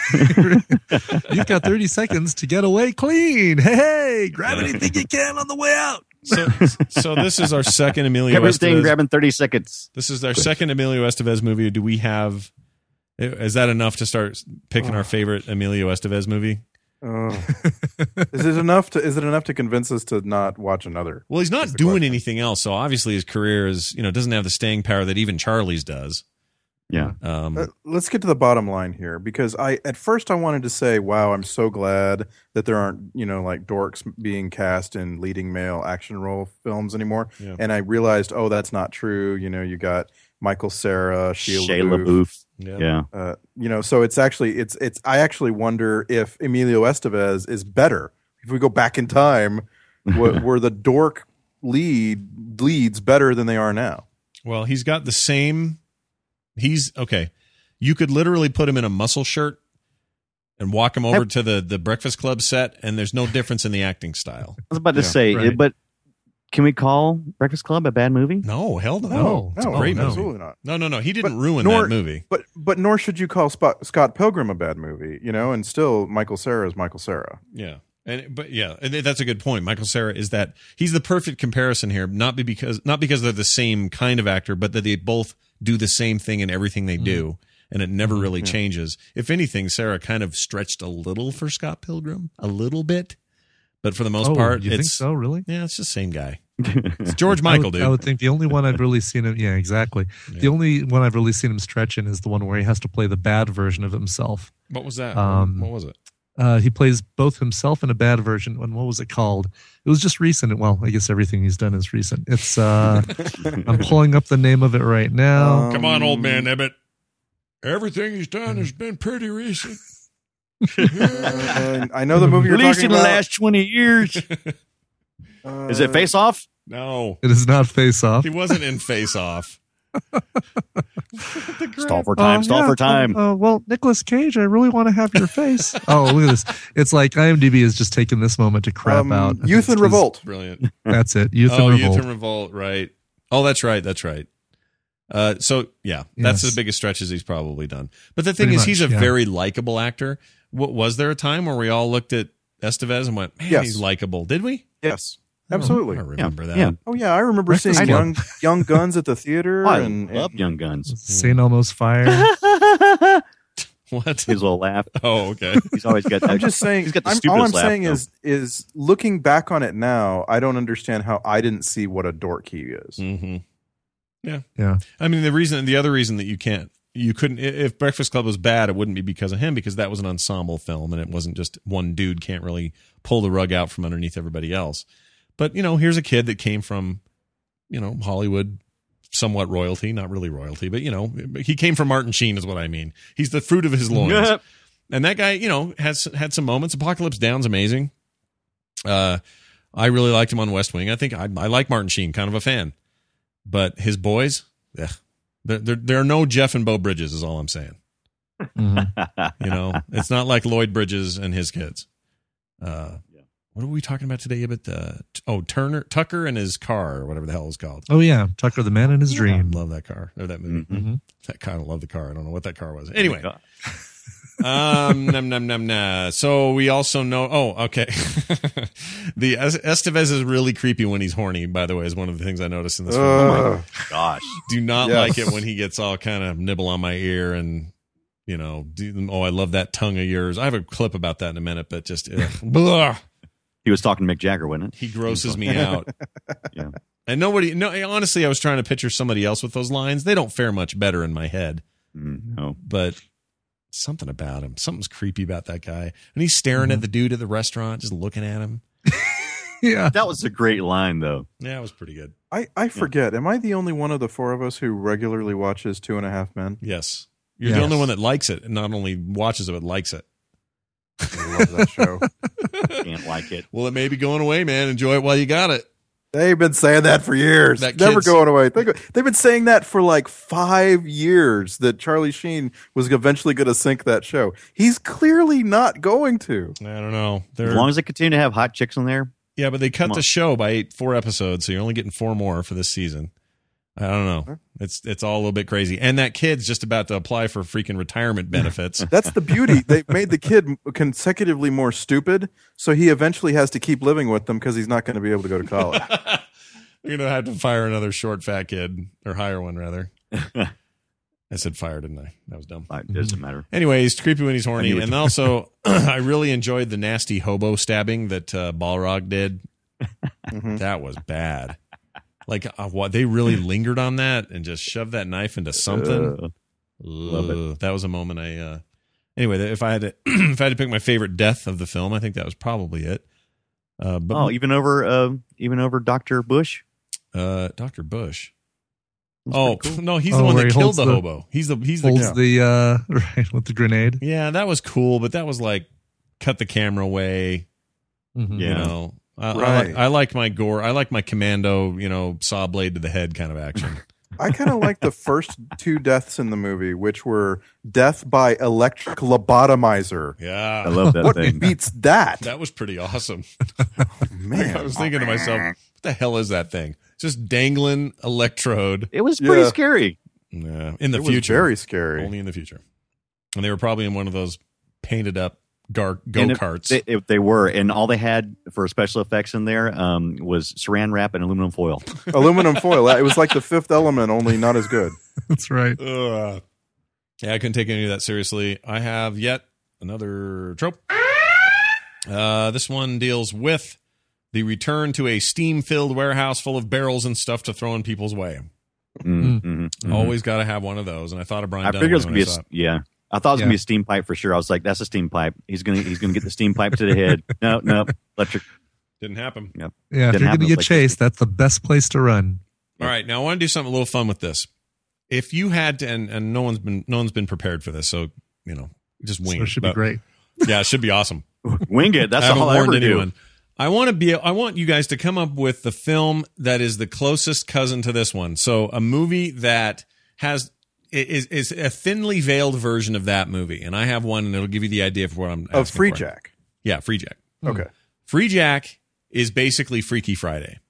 You've got thirty seconds to get away clean. Hey, hey, grab anything you can on the way out. So, so this is our second Emilio Everything Estevez. grabbing thirty seconds. This is our second Emilio Estevez movie. Do we have? Is that enough to start picking our favorite Emilio Estevez movie? Oh. is it enough to? Is it enough to convince us to not watch another? Well, he's not That's the doing question. anything else, so obviously his career is, you know, doesn't have the staying power that even Charlie's does. Yeah. Um, Uh, let's get to the bottom line here, because I at first I wanted to say, wow, I'm so glad that there aren't, you know, like dorks being cast in leading male action role films anymore. Yeah. And I realized, oh, that's not true. You know, you got Michael Cera, Shia Shia LaBeouf. LaBeouf. yeah. Yeah. Uh, you know, so it's actually it's it's. I actually wonder if Emilio Estevez is better. If we go back in time, were, were the dork lead leads better than they are now? Well, he's got the same. He's okay. You could literally put him in a muscle shirt and walk him over Have- to the the Breakfast Club set, and there's no difference in the acting style. I was about to Yeah, say, right. but can we call Breakfast Club a bad movie? No, hell no. No, It's a no, great no. movie. absolutely not. No, no, no. He didn't But ruin nor- that movie. But but nor should you call Spot, Scott Pilgrim a bad movie, you know. And still, Michael Cera is Michael Cera. Yeah. And but yeah, and that's a good point. Michael Cera is that he's the perfect comparison here, not be because not because they're the same kind of actor, but that they both do the same thing in everything they do, and it never really changes. If anything, Cera kind of stretched a little for Scott Pilgrim, a little bit, but for the most Oh, part, you it's think so? Really? yeah, it's the same guy. It's George I Michael, would, dude. I would think the only one I've really seen him. Yeah, exactly. Yeah. The only one I've really seen him stretch in is the one where he has to play the bad version of himself. What was that? Um, what was it? Uh, he plays both himself and a bad version. And what was it called? It was just recent. Well, I guess everything he's done is recent. It's. Uh, I'm pulling up the name of it right now. Um, Come on, old man Ebbett. Everything he's done has been pretty recent. Uh, I know the movie you're At least talking in the about. last twenty years. Uh, Is it Face Off? No, It is not Face Off. he wasn't in Face Off. Stall for time. Oh, stall yeah. for time. Uh, well, Nicolas Cage, I really want to have your face. Oh, look at this. It's like IMDb has just taken this moment to crap um, out. I think Youth it's and 'cause- Revolt. Brilliant. That's it. Youth oh, and Revolt. Youth and Revolt, right. Oh, that's right. That's right. Uh, so, yeah, that's Yes. the biggest stretches he's probably done. But the thing Pretty is, much, he's a yeah. very likable actor. What, was there a time where we all looked at Estevez and went, man, Yes. he's likable? Did we? Yes, I don't- absolutely. I don't remember that. Yeah. Oh yeah, I remember Breakfast seeing Club. young young guns at the theater. Oh, I and, love and- Young Guns. Saint Elmo's Fire. What? His little laugh. Oh, okay. He's always got that. I'm just saying. He's got the I'm, all stupidest I'm laugh, saying though. is is looking back on it now, I don't understand how I didn't see what a dork he is. hmm Yeah. I mean, the reason, the other reason that you can't, you couldn't, if Breakfast Club was bad, it wouldn't be because of him, because that was an ensemble film and it wasn't just one dude can't really pull the rug out from underneath everybody else. But, you know, here's a kid that came from, you know, Hollywood, somewhat royalty, not really royalty, but, you know, he came from Martin Sheen is what I mean. He's the fruit of his loins. Yep. And that guy, you know, has had some moments. Apocalypse Down's amazing. Uh, I really liked him on West Wing. I think I, I like Martin Sheen, kind of a fan. But his boys, ugh, there, there, there are no Jeff and Bo Bridges, is all I'm saying. Mhm. You know, it's not like Lloyd Bridges and his kids. Uh, what are we talking about today? But uh, t- oh, Turner, Tucker and his car, or whatever the hell it's called. Oh, yeah. Tucker the Man in His I Dream. love that car or that movie. Mm-hmm. That kind of love the car. I don't know what that car was. Anyway, um, num num num nah. So we also know. Oh, okay. the Es- Estevez is really creepy when he's horny. By the way, is one of the things I noticed in this film. Ugh. Gosh. Do not Yes. like it when he gets all kind of nibble on my ear and You know, do, oh, I love that tongue of yours. I have a clip about that in a minute, but just ugh, blah. He was talking to Mick Jagger, wasn't it? He grosses me out. Yeah. And nobody, no, honestly, I was trying to picture somebody else with those lines. They don't fare much better in my head. Mm, no. But something about him, something's creepy about that guy. And he's staring mm-hmm. at the dude at the restaurant, just looking at him. Yeah. That was a great line, though. Yeah, it was pretty good. I, I forget. Yeah. Am I the only one of the four of us who regularly watches Two and a Half Men? Yes. You're yes. the only one that likes it and not only watches it, but likes it. I love that show. Can't like it. Well, it may be going away, man. Enjoy it while you got it. They've been saying that for years. That Never kid's- going away. They go, they've been saying that for like five years that Charlie Sheen was eventually going to sink that show. He's clearly not going to. I don't know. They're, As long as they continue to have hot chicks on there. yeah, but they cut Come the on. show by eight, four episodes, so you're only getting four more for this season. I don't know. It's it's all a little bit crazy. And that kid's just about to apply for freaking retirement benefits. That's the beauty. They made the kid consecutively more stupid, so he eventually has to keep living with them because he's not going to be able to go to college. You're going to have to fire another short, fat kid, or hire one, rather. I said fire, didn't I? That was dumb. It doesn't matter. Anyway, he's creepy when he's I horny. knew what And you- also, I really enjoyed the nasty hobo stabbing that uh, Balrog did. That was bad. Like, uh, what they really lingered on that and just shoved that knife into something. Uh, love it. Ugh, that was a moment I. Uh, anyway, if I had to, if I had to pick my favorite death of the film, I think that was probably it. Uh, but oh, even over, uh, even over Doctor Bush. uh, Doctor Bush. That's Oh pretty cool. no, he's Oh, the one where that he killed holds the, the- hobo. He's the he's the Holds the uh right with the grenade. yeah. That was cool, but that was like cut the camera away. Mhm. You Yeah. know, I, I, Right. like, I like my gore. I like my commando. You know, saw blade to the head kind of action. I kind of like the first two deaths in the movie, which were death by electric lobotomizer. Yeah, I love that What thing. beats that? that was pretty awesome. Man, I was thinking to myself, what the hell is that thing? Just dangling electrode. It was pretty Yeah. scary. Yeah, in the it future, was very scary. only in the future. And they were probably in one of those painted up gar- go And if karts. They, if they were, and all they had for special effects in there um, was saran wrap and aluminum foil. Aluminum foil. It was like the Fifth Element, only not as good. That's right. Ugh. Yeah, I couldn't take any of that seriously. I have yet another trope. Uh, this one deals with the return to a steam-filled warehouse full of barrels and stuff to throw in people's way. Mm, mhm, mhm. Always got to have one of those. And I thought of Brian I Dunaway figured it was when gonna I be a, saw it. yeah. I thought it was Yeah. gonna be a steam pipe for sure. I was like, "That's a steam pipe. He's gonna he's gonna get the steam pipe to the head." No, no, electric. Didn't happen. Yep. Yeah, if Didn't you're happen. going to It get was like- chased, that's the best place to run. All right, now I want to do something a little fun with this. If you had to, and, and no one's been no one's been prepared for this, so you know, just wing So it. it should be But- great. Yeah, it should be awesome. Wing it. That's I haven't all I warned ever do. anyone. I want to be. I want you guys to come up with the film that is the closest cousin to this one. So a movie that has is is a thinly veiled version of that movie, and I have one, and it'll give you the idea for what I'm Of asking Free for. Jack. Yeah, Free Jack. Okay. Free Jack is basically Freaky Friday.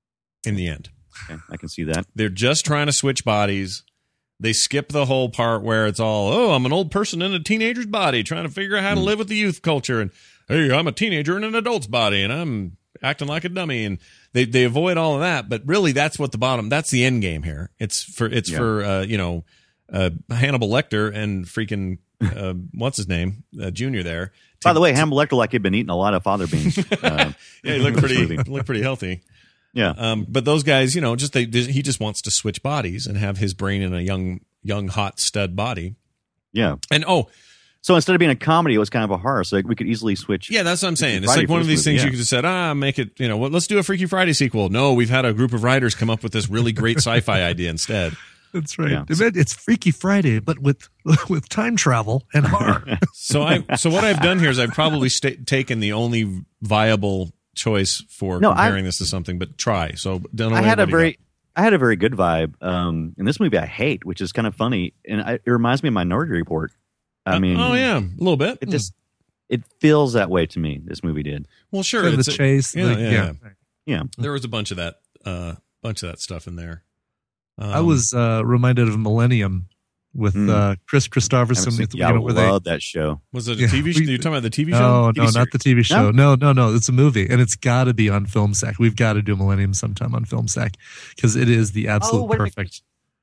In the end, Okay, I can see that. they're just trying to switch bodies. They skip the whole part where it's all, oh, I'm an old person in a teenager's body trying to figure out how to live with the youth culture. And, hey, I'm a teenager in an adult's body and I'm acting like a dummy. And they, they avoid all of that. But really, that's what the bottom, that's the end game here. It's for, it's Yeah. for, uh, you know, uh, Hannibal Lecter and freaking, uh, what's his name? Uh, Junior there. By the way, Hannibal Lecter like he'd been eating a lot of father beans. Uh, Yeah, he looked this pretty, movie. looked pretty healthy. Yeah. Um, but those guys, you know, just they, they he just wants to switch bodies and have his brain in a young, young, hot stud body. Yeah. And oh, So instead of being a comedy, it was kind of a horror. So we could easily switch. yeah, that's what I'm saying. It's Friday like one for of this these movie, things yeah. you could have said, ah, make it, you know, well, let's do a Freaky Friday sequel. No, we've had a group of writers come up with this really great sci-fi idea instead. That's right. Yeah. It's Freaky Friday, but with with time travel and horror. So I, so what I've done here is I've probably sta taken the only viable choice for No, I- comparing this to something, but try. So don't I had a very, I had a very good vibe. Um, in this movie, I hate, which is kind of funny, and I, it reminds me of Minority Report. I mean, oh yeah, a little bit. it just it feels that way to me. This movie did. Well, sure. And the it's a- chase. yeah, like, yeah, yeah. yeah. Yeah. There was a bunch of that, uh, bunch of that stuff in there. Um, I was uh, reminded of Millennium with Mm. uh, Chris I Christopherson. haven't with, seen- you yeah, know, I where they- love that show. Was it a Yeah, T V show? we- You're talking about the T V show? No, T V no, not the T V show. No, no, no. It's a movie, and it's got to be on Film Sack. We've got to do Millennium sometime on Film Sack because it is the absolute Oh, wait a minute. perfect.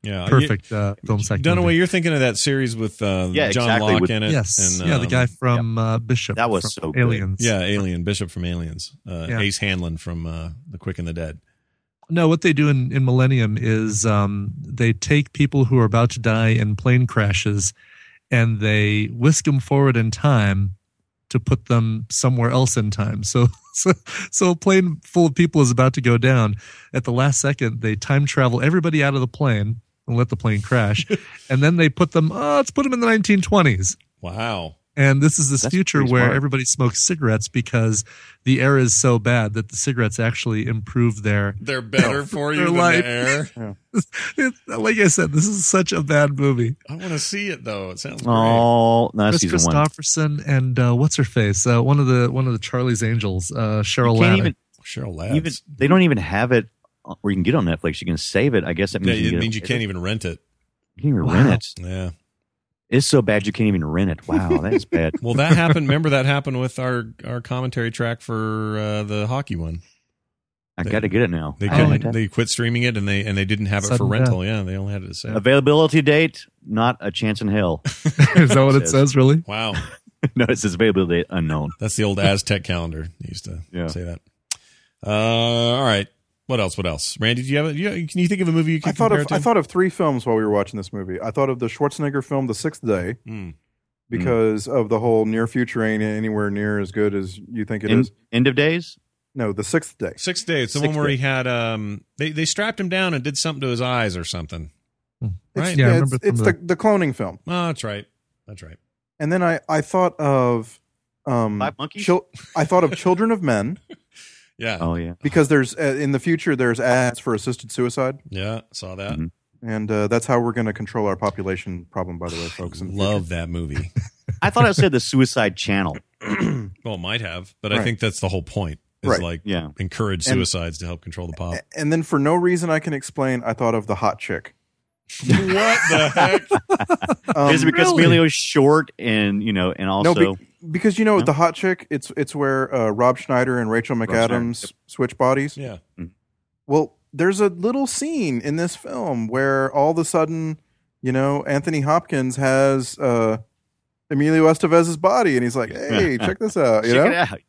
Yeah, perfect uh, film sack. Dunaway, movie. you're thinking of that series with uh, Yeah, John exactly, Locke with- in it. Yes, and, yeah, the um, guy from uh, Bishop. That was from so good. Aliens. Yeah, Alien, Bishop from Aliens. Uh, Yeah. Ace Hanlon from uh, The Quick and the Dead. No, what they do in, in Millennium is um, they take people who are about to die in plane crashes and they whisk them forward in time to put them somewhere else in time. So, so, so a plane full of people is about to go down. At the last second, they time travel everybody out of the plane and let the plane crash. And then they put them, oh, let's put them in the nineteen twenties. Wow. And this is this That's future pretty where smart. everybody smokes cigarettes because the air is so bad that the cigarettes actually improve their. They're better for you Their than life. the air. It, like I said, this is such a bad movie. I want to see it, though. It sounds great. Oh, no, that's Chris season one. Christopherson and uh, what's her face? Uh, one of the one of the Charlie's Angels, uh, Cheryl You can't Ladd. even, Cheryl Ladd. even they don't even have it where you can get on Netflix. You can save it. I guess that Yeah, means you it can means get you can't even rent it. You can't even Wow. rent it. Yeah. It's so bad you can't even rent it. Wow, that is bad. Well, that happened. Remember that happened with our, our commentary track for uh, the hockey one. I got to get it now. They I couldn't, like that. they quit streaming it and they and they didn't have it Sudden for rental. Yeah, they only had it to sale. Availability date, not a chance in hell. Is that what it says? Really? Wow, No, it says availability date unknown. that's the old Aztec calendar. They used to Yeah. say that. Uh, all right. What else? What else? Randy, do you have a, you, can you think of a movie you can I thought compare of it to? I thought of three films while we were watching this movie. I thought of the Schwarzenegger film, The Sixth Day, Mm. because of the whole near future ain't anywhere near as good as you think it is. End, end of days? No, The Sixth Day. Sixth Day. It's the Sixth one where Day. he had um they they strapped him down and did something to his eyes or something. It's, Right. Yeah, I yeah, remember it's, it's from the, the- the cloning film. Oh, that's right. That's right. And then I, I thought of um Five Monkeys? chil- I thought of Children of Men Yeah. Oh, yeah. because there's uh, in the future there's ads for assisted suicide, Yeah. Saw that. Mhm. and uh, that's how we're going to control our population problem. By the way, folks, in the Love that movie. I thought I said the Suicide Channel. Well, it might have, but I Right. think that's the whole point. Is Right. like Yeah. encourage And- suicides to help control the pop. future. And then for no reason I can explain, I thought of The Hot Chick. What the heck? Um, Is it because really? Emilio's short and, you know, and also. no, be- because you know No? The Hot Chick, it's it's where uh, Rob Schneider and Rachel McAdams Schneider, switch bodies. Yeah. Well, there's a little scene in this film where all of a sudden, you know, Anthony Hopkins has uh, Emilio Estevez's body, and he's like, "Hey, check this out," you check know. it out.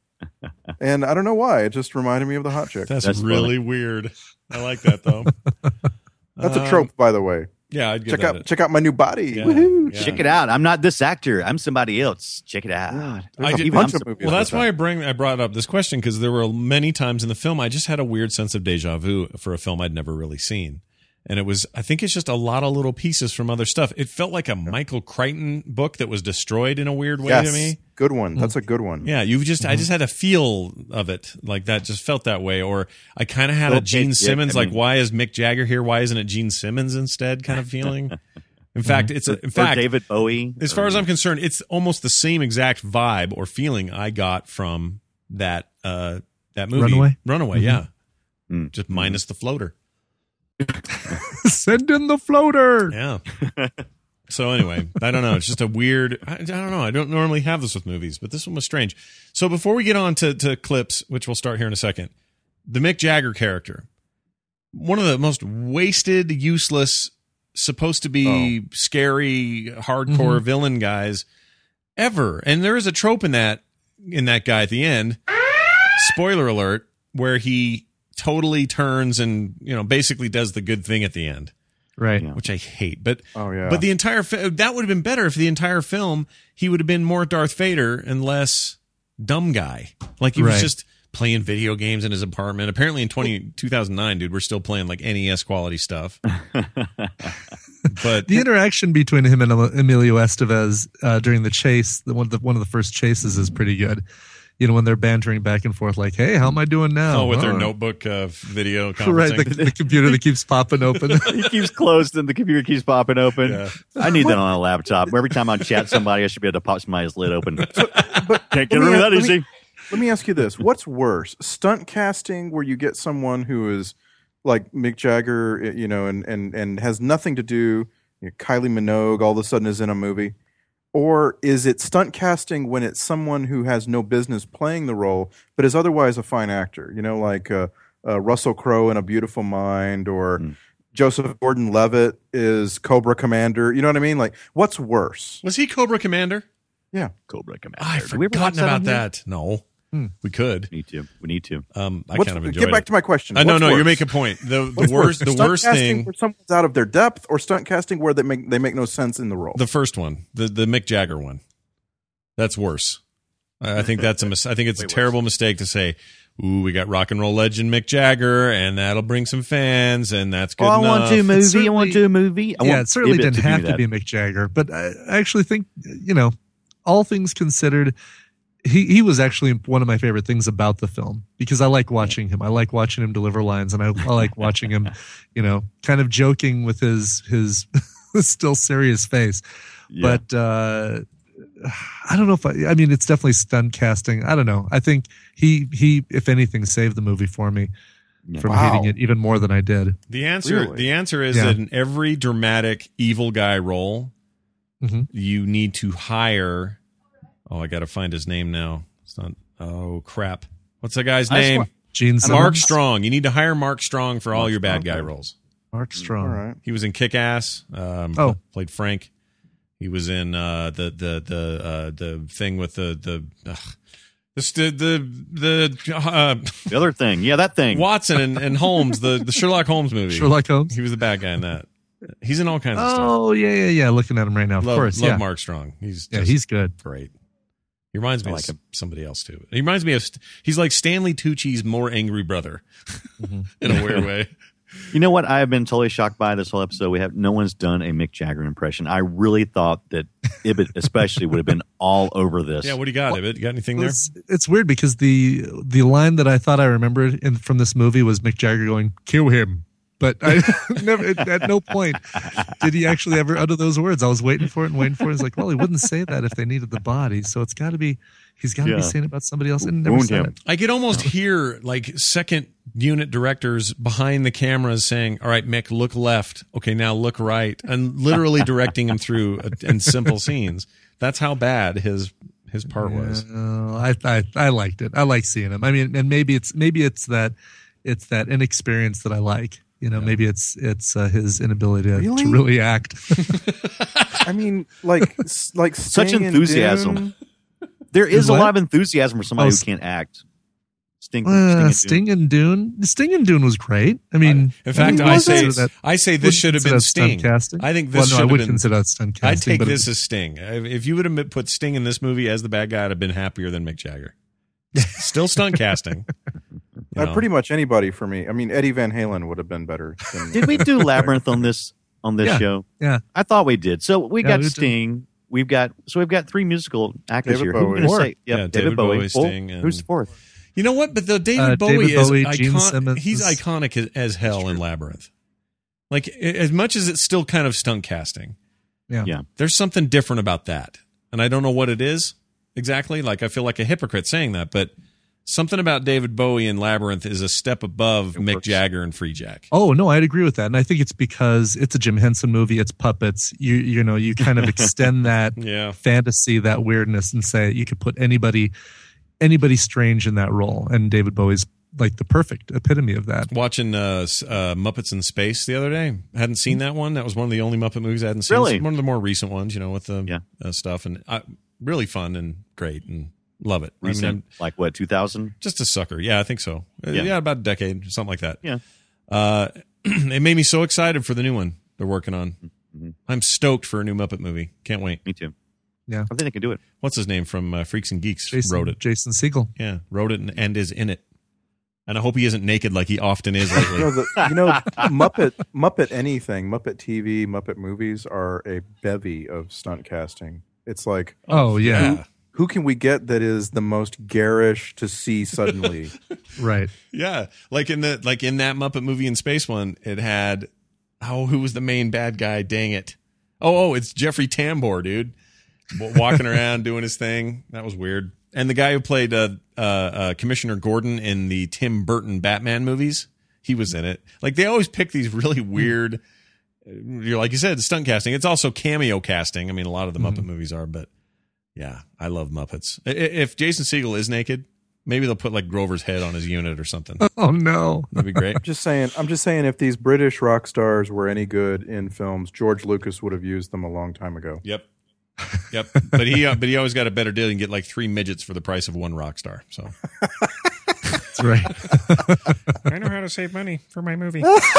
And I don't know why, it just reminded me of The Hot Chick. That's, That's really weird. I like that though. That's a Um, trope, by the way. Yeah, I'd give Check that out, a- check out my new body. Yeah, Woohoo! yeah. Check it out. I'm not this actor. I'm somebody else. Check it out. God, I there's a did- bunch I'm of movies. Well, that's like why I that. bring I brought up this question because there were many times in the film I just had a weird sense of deja vu for a film I'd never really seen, and it was I think it's just a lot of little pieces from other stuff. It felt like a Michael Crichton book that was destroyed in a weird way yes, to me. good one. That's a good one. Yeah, you just I just had a feel of it like that. Just felt that way, or I kind of had Well, a Gene yeah, Simmons I like mean- why is Mick Jagger here? Why isn't it Gene Simmons instead? Kind of feeling. In fact, it's a, in Or fact David Bowie. as far as I'm concerned, it's almost the same exact vibe or feeling I got from that uh, that movie, Runaway? Runaway, yeah, Mm. just minus the floater. Send in the floater. Yeah. So anyway, I don't know. It's just a weird. I, I don't know. I don't normally have this with movies, but this one was strange. So before we get on to, to clips, which we'll start here in a second, the Mick Jagger character, one of the most wasted, useless, supposed to be scary, hardcore villain guys ever. And there is a trope in that in that guy at the end. Spoiler alert, where he totally turns and you know basically does the good thing at the end. Right. Yeah. Which I hate, but Oh, yeah. but the entire fi- that would have been better if the entire film he would have been more Darth Vader and less dumb guy. Like he was Right. just playing video games in his apartment. Apparently in twenty, two thousand nine, dude, we're still playing like N E S quality stuff. But The interaction between him and Emilio Estevez uh, during the chase, the one, the one of the first chases, is pretty good. You know, when they're bantering back and forth, like, "Hey, how am I doing now?" oh, with their Oh. notebook uh, video right? conferencing. The, the computer that keeps popping open. He keeps closed and the computer keeps popping open. Yeah. I need that on a laptop. Every time I chat somebody, I should be able to pop somebody's lid open. But Can't get let me- rid of that let me- easy. Let me ask you this: what's worse, stunt casting, where you get someone who is like Mick Jagger, you know, and and and has nothing to do, you know, Kylie Minogue all of a sudden is in a movie, or is it stunt casting when it's someone who has no business playing the role but is otherwise a fine actor? You know, like uh, uh, Russell Crowe in A Beautiful Mind, or Mm. Joseph Gordon-Levitt is Cobra Commander. You know what I mean? Like, what's worse? Was he Cobra Commander? Yeah. Cobra Commander. I've Did we ever watch forgotten about on here? that. No, Hmm. we could. We need to. We need to. Um, I What's- kind of enjoyed get back it. to my question. Uh, no, What's no, you're worse? making a point. The the What's worst, the Stunt worst casting thing, where someone's out of their depth, or stunt casting where they make they make no sense in the role. the first one, the the Mick Jagger one. That's worse. I I think that's a mis- I think it's a terrible mistake to say, "Ooh, we got rock and roll legend Mick Jagger, and that'll bring some fans, and that's good Oh, I enough." want to do a movie. I certainly- want to do a movie. I yeah, want it certainly Ibbott didn't to do have to that. be Mick Jagger, but I I actually think, you know, all things considered, he, he was actually one of my favorite things about the film because I like watching him. I like watching him deliver lines, and I, I like watching him, you know, kind of joking with his his still serious face. Yeah. But uh, I don't know if I. I mean, it's definitely stunt casting. I don't know. I think he he, if anything, saved the movie for me from Wow. hating it even more than I did. The answer, Really? the answer is Yeah. that in every dramatic evil guy role, Mhm. you need to hire. Oh, I got to find his name now. It's not. Oh crap! What's the guy's I just name? want- Gene Mark Simmons? Strong. You need to hire Mark Strong for all Mark your bad Strong, guy okay. roles. Mark Strong. All right. He was in Kick Ass. Um, Oh. played Frank. He was in uh, the the the uh, the thing with the the ugh, the st- the the uh, The other thing. Yeah, that thing. Watson and, and Holmes, the the Sherlock Holmes movie. Sherlock Holmes. He was the bad guy in that. He's in all kinds of stuff. Oh yeah, yeah, yeah. Looking at him right now, of Love, course. love yeah, Mark Strong. He's yeah, just he's good. great. He reminds me I of like s- him. somebody else too. He reminds me of St- he's like Stanley Tucci's more angry brother in a weird way. You know what? I have been totally shocked by this whole episode. We have no one's done a Mick Jagger impression. I really thought that Ibbott, especially, would have been all over this. Yeah, what do you got, Ibbott? You got anything there? It's, it's weird because the the line that I thought I remembered in, from this movie was Mick Jagger going, "Kill him," but I never at no point did he actually ever utter those words. I was waiting for it and waiting for it. It's like, well, he wouldn't say that if they needed the body, so it's got to be he's got to Yeah. be saying it about somebody else and never Wound said him. it. I could almost hear like second unit directors behind the cameras saying, "All right, Mick, look left. Okay, now look right," and literally directing him through uh, in simple scenes. That's how bad his his part was. Uh, I, I I liked it. I like seeing him. I mean, and maybe it's maybe it's that it's that inexperience that I like. You know, maybe it's it's uh, his inability to Really? to really act. I mean, like, s- like Such Sting and enthusiasm. Dune. There is a What? lot of enthusiasm for somebody Oh, who s- can't act. Sting, Uh, Sting, Sting and Dune. Sting and Dune was great. I mean, In fact, I I would say consider that- I say would this should have consider been that stunt Sting. casting. I think Well, this no, I should have would been. consider that stunt I'd casting. take but this as Sting. If you would have put Sting in this movie as the bad guy, I'd have been happier than Mick Jagger. Still stunt casting. You Uh, know. pretty much anybody for me. I mean, Eddie Van Halen would have been better. Than, Did we do Labyrinth on this on this Yeah. show? Yeah. I thought we did. So we Yeah, got we did. Sting. We've got so we've got three musical actors David here. Who are we Bowie. gonna Four. say? Yep, Yeah, David, David Bowie. Bowie, Oh, Sting, and- who's the fourth? You know what? But the David Uh, Bowie David is Bowie, Gene icon- Simmons. he's iconic as, as hell in Labyrinth. Like a- as much as it's still kind of stunt casting, Yeah. Yeah. there's something different about that, and I don't know what it is exactly. Like I feel like a hypocrite saying that, but something about David Bowie in Labyrinth is a step above Mick works. Jagger and Free Jack. Oh no, I'd agree with that, and I think it's because it's a Jim Henson movie. It's puppets. You you know you kind of extend that Yeah. fantasy, that weirdness, and say you could put anybody anybody strange in that role, and David Bowie's like the perfect epitome of that. Watching uh, s- uh, Muppets in Space the other day. Hadn't seen that one. That was one of the only Muppet movies I hadn't seen. Really? It's one of the more recent ones, you know, with the Yeah. uh, stuff, and uh, really fun and great, and love it. I mean, Recent, I'm like what, two thousand? just a sucker. Yeah, I think so. Uh, Yeah. Yeah, about a decade, something like that. Yeah. Uh, it made me so excited for the new one they're working on. Mm-hmm. I'm stoked for a new Muppet movie. Can't wait. Me too. Yeah. I think they can do it. What's his name from uh, Freaks and Geeks? Jason, wrote it. Jason Segel. Yeah, wrote it and, and is in it. And I hope he isn't naked like he often is you lately. know, the, you know, Muppet, Muppet anything, Muppet T V, Muppet movies are a bevy of stunt casting. It's like, Oh yeah, yeah. who can we get that is the most garish to see suddenly? right. Yeah, like in the like in that Muppet movie in space one, it had oh, who was the main bad guy? Dang it! Oh, oh, it's Jeffrey Tambor, dude, W- walking around doing his thing. That was weird. And the guy who played uh, uh, uh, Commissioner Gordon in the Tim Burton Batman movies, he was in it. Like they always pick these really weird. You're like you said, stunt casting. It's also cameo casting. I mean, a lot of the Muppet movies are, but yeah, I love Muppets. I- If Jason Segel is naked, Maybe they'll put like Grover's head on his unit or something. Oh no. That'd be great. I'm just saying. I'm just saying. If these British rock stars were any good in films, George Lucas would have used them a long time ago. Yep. Yep. But he uh, but he always got a better deal. You can get like three midgets for the price of one rock star. So That's right. I know how to save money for my movie.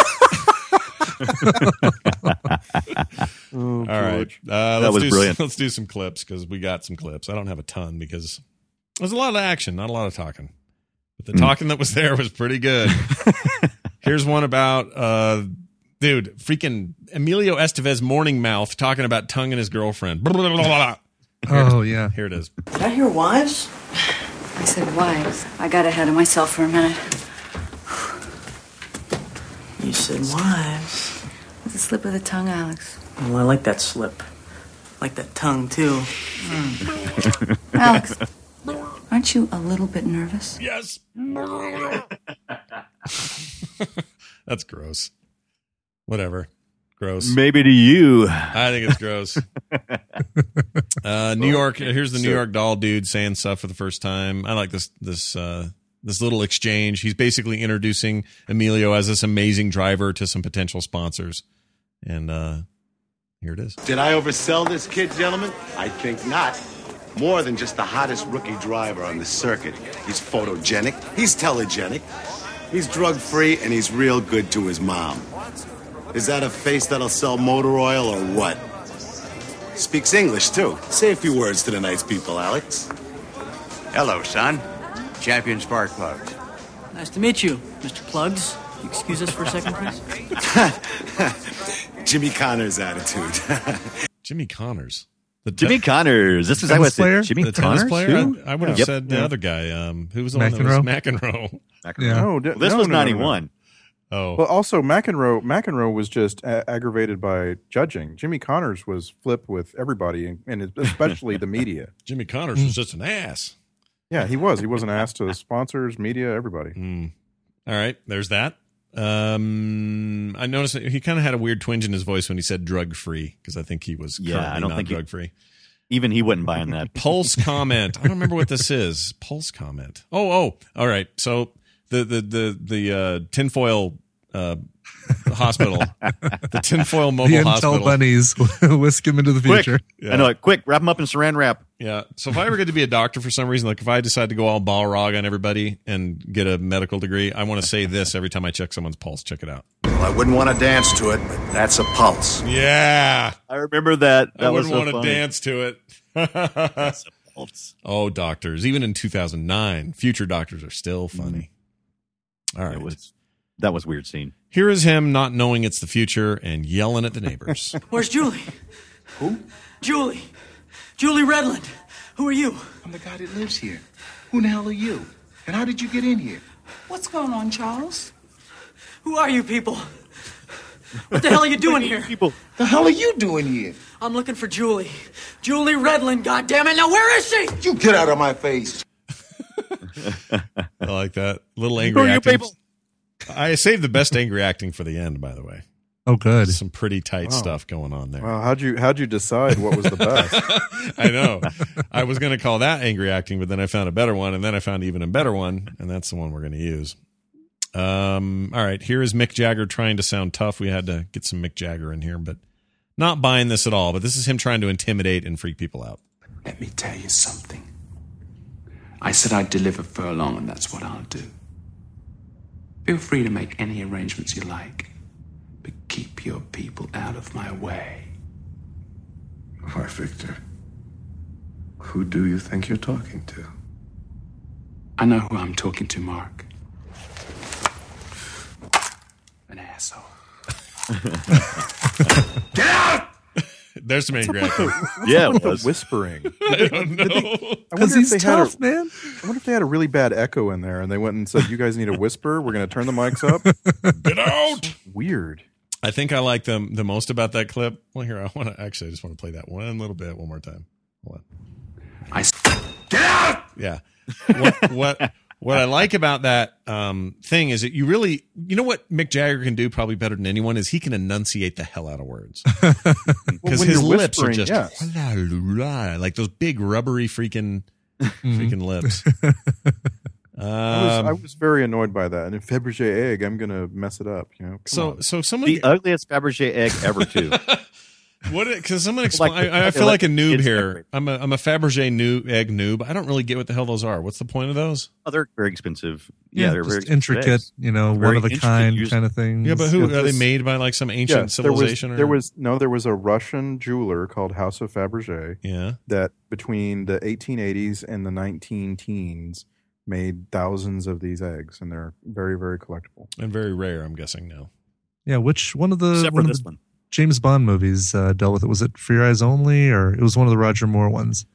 Oh, All right. George. Uh, That let's was do, brilliant. Let's do some clips because we got some clips. I don't have a ton because there's a lot of action, not a lot of talking. But the Mm. talking that was there was pretty good. Here's one about, uh, dude, freaking Emilio Estevez morning mouth talking about tonguing his girlfriend. Blah, blah, blah, blah. Oh yeah. Here it is. Did I hear wives? I said wives. I got ahead of myself for a minute. You said wives. It's a slip of the tongue, Alex. Well, I like that slip. I like that tongue, too. Alex, aren't you a little bit nervous? Yes. That's gross. Whatever. Gross. Maybe to you. I think it's gross. Uh, New York. Here's the New York Doll dude saying stuff for the first time. I like this this uh, this little exchange. He's basically introducing Emilio as this amazing driver to some potential sponsors, and uh, here it is. Did I oversell this kid, gentlemen? I think not. More than just the hottest rookie driver on the circuit. He's photogenic, he's telegenic, he's drug-free, and he's real good to his mom. Is that a face that'll sell motor oil or what? Speaks English, too. Say a few words to the nice people, Alex. Hello, son. Champion Spark Plugs. Nice to meet you, Mister Plugs. You excuse us for a second, please? Jimmy Connor's attitude. Jimmy Connors. The Jimmy te- Connors. This is I Tennis was player? Jimmy the tennis Connors. player. Who? I, I would have Yep. said the Yeah. other guy. Um, who was the one that McEnroe? was McEnroe? Yeah. No, d- Well, this no, was no, no, no. ninety-one. Oh, Well, also McEnroe. McEnroe was just a- aggravated by judging. Jimmy Connors was flipped with everybody, and, and especially the media. Jimmy Connors was just an ass. Yeah, he was. He wasn't asked to sponsors, media, everybody. Mm. All right, there's that. Um, I noticed that he kind of had a weird twinge in his voice when he said drug free because I think he was Yeah, currently I don't not think he- drug free. Even he wouldn't buy in that. Pulse comment. I don't remember what this is. Pulse comment. Oh, oh. All right. So the the the the uh, tinfoil uh, hospital, the tinfoil mobile The Intel hospital. bunnies whisk him into the Quick. future. Yeah. I know it. Quick, wrap him up in saran wrap. Yeah. So if I ever get to be a doctor for some reason, like if I decide to go all Balrog on everybody and get a medical degree, I want to say this every time I check someone's pulse. Check it out. Well, I wouldn't want to dance to it, but that's a pulse. Yeah. I remember that. That I was wouldn't so want to funny. dance to it. That's a pulse. Oh, doctors. Even in two thousand nine, future doctors are still funny. All right. It was that was a weird scene. Here is him not knowing it's the future and yelling at the neighbors. Where's Julie? Who? Julie. Julie Redland. Who are you? I'm the guy that lives here. Who the hell are you? And how did you get in here? What's going on, Charles? Who are you people? What the hell are you doing here? People, The hell are you doing here? I'm looking for Julie. Julie Redland, goddammit. Now where is she? You get out of my face. I like that. Little angry Who are you acting. people? I saved the best angry acting for the end, by the way. Oh, good. Some pretty tight stuff going on there. Wow, how'd you how'd you decide what was the best? I know. I was going to call that angry acting, but then I found a better one, and then I found even a better one, and that's the one we're going to use. Um, all right, here is Mick Jagger trying to sound tough. We had to get some Mick Jagger in here, but not buying this at all. But this is him trying to intimidate and freak people out. Let me tell you something. I said I'd deliver Furlong, and that's what I'll do. Feel free to make any arrangements you like, but keep your people out of my way. Why, Victor? Who do you think you're talking to? I know who I'm talking to, Mark. An asshole. Get out! There's some angry acting. Yeah, With it the was. whispering. I don't know. I Because wonder if he's they had tough, a, man. I wonder if they had a really bad echo in there, and they went and said, "You guys need a whisper. We're going to turn the mics up." Get out! Weird. I think I like them the most about that clip. Well, here I want to actually. I just want to play that one little bit one more time. Hold on. I s- Get out! Yeah. What what what I like about that um, thing is that you really, you know, what Mick Jagger can do probably better than anyone is he can enunciate the hell out of words because when his you're lips are whispering, just yes. like those big rubbery freaking freaking lips. Um, I, was, I was very annoyed by that. And if Fabergé egg, I'm going to mess it up. You know. Come so on. so someone The ugliest Fabergé egg ever, too. what? Because someone explain. Like, I, I feel like like a noob kids here. decorate. I'm a I'm a Fabergé noob, egg noob. I don't really get what the hell those are. What's the point of those? Oh, they're very expensive. Yeah, Yeah, they're very just expensive intricate, eggs. you know, Very one of a intricate, kind used- kind of thing. Yeah, but who Yeah, are they this- made by? Like some ancient Yeah, civilization? There was, or? there was no, there was a Russian jeweler called House of Fabergé yeah. that between the eighteen eighties and the nineteen teens made thousands of these eggs, and they're very, very collectible. And very rare, I'm guessing now. Yeah, which one of the, Except for one of this the one. James Bond movies uh, dealt with it? Was it For Your Eyes Only, or it was one of the Roger Moore ones?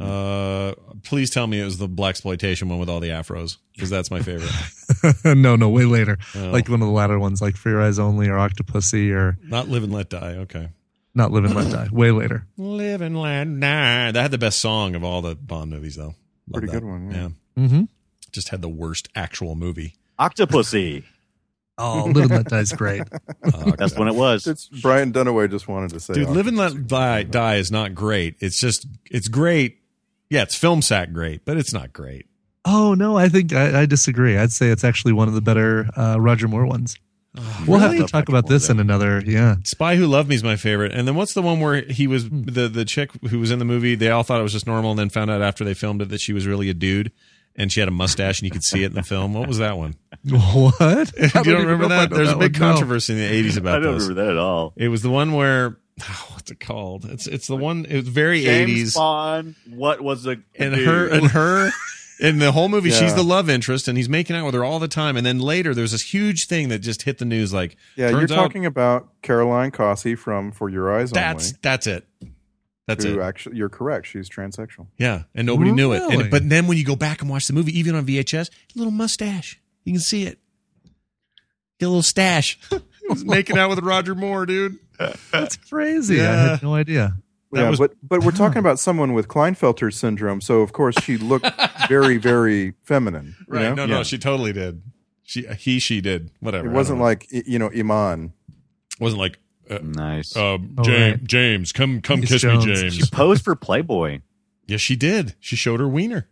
Uh, please tell me it was the blaxploitation one with all the afros, because that's my favorite. no, no, way later. Oh. Like one of the latter ones, like For Your Eyes Only or Octopussy or Not Live and Let Die. Okay. Not Live and Let Die. Way later. Live and Let Die. That had the best song of all the Bond movies, though. Love Pretty that. good one, yeah. Mm-hmm. Just had the worst actual movie. Octopussy. Oh, Live and Let Die is great. Uh, That's when it was. It's Brian Dunaway just wanted to say, Dude, oh, Live and Let Die, Die is not great. It's just, it's great. Yeah, it's film sack great, but it's not great. Oh, no, I think I, I disagree. I'd say it's actually one of the better uh, Roger Moore ones. Oh, we'll really? have to talk about this in another, yeah. Spy Who Loved Me is my favorite. And then what's the one where he was, the, the chick who was in the movie, they all thought it was just normal and then found out after they filmed it that she was really a dude and she had a mustache and you could see it in the film. What was that one? What? I you don't don't even remember know if I that? know There's that a big one, no. controversy in the eighties about I don't this. remember that at all. It was the one where, oh, what's it called? It's it's the one, it was very James eighties. Bond, what was the And dude? her, and her, in the whole movie, she's Yeah. the love interest and he's making out with her all the time. And then later there's this huge thing that just hit the news like, yeah, you're turns out talking about Caroline Cossey from For Your Eyes that's, Only. that's it. That's who it. Actually, you're correct. She's transsexual. Yeah, and nobody knew it. Really? And, but then when you go back and watch the movie, even on V H S, little mustache, you can see it. Get a little stash. He was making out with Roger Moore, dude. That's crazy. I Yeah. had no idea. That yeah, was- but but we're talking about someone with Klinefelter syndrome, so of course she looked very, very feminine. you Right? know? No, no, she totally did. She, he, she did. Whatever. It I wasn't don't know. like i- you know Iman. It wasn't like uh, Nice. uh, Oh, James, right. James, come, come Miss kiss Jones. me, She James. posed for Playboy. Yes, she did. She showed her wiener.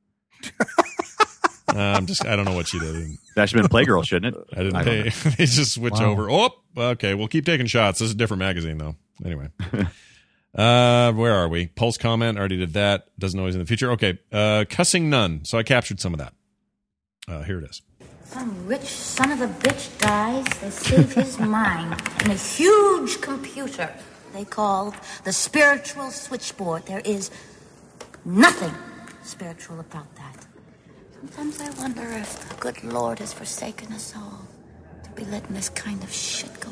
uh, I'm just, I don't know what she did. That should have been Playgirl, shouldn't it? I didn't I don't pay. They just switch Wow. over. Oh, okay. We'll keep taking shots. This is a different magazine, though. Anyway. uh, where are we? Pulse comment. Already did that. Doesn't always in the future. Okay. Uh, cussing nun. So I captured some of that. Uh, here it is. Some rich son of a bitch dies, they save his mind in a huge computer they call the spiritual switchboard. There is nothing spiritual about that. Sometimes I wonder if the good Lord has forsaken us all to be letting this kind of shit go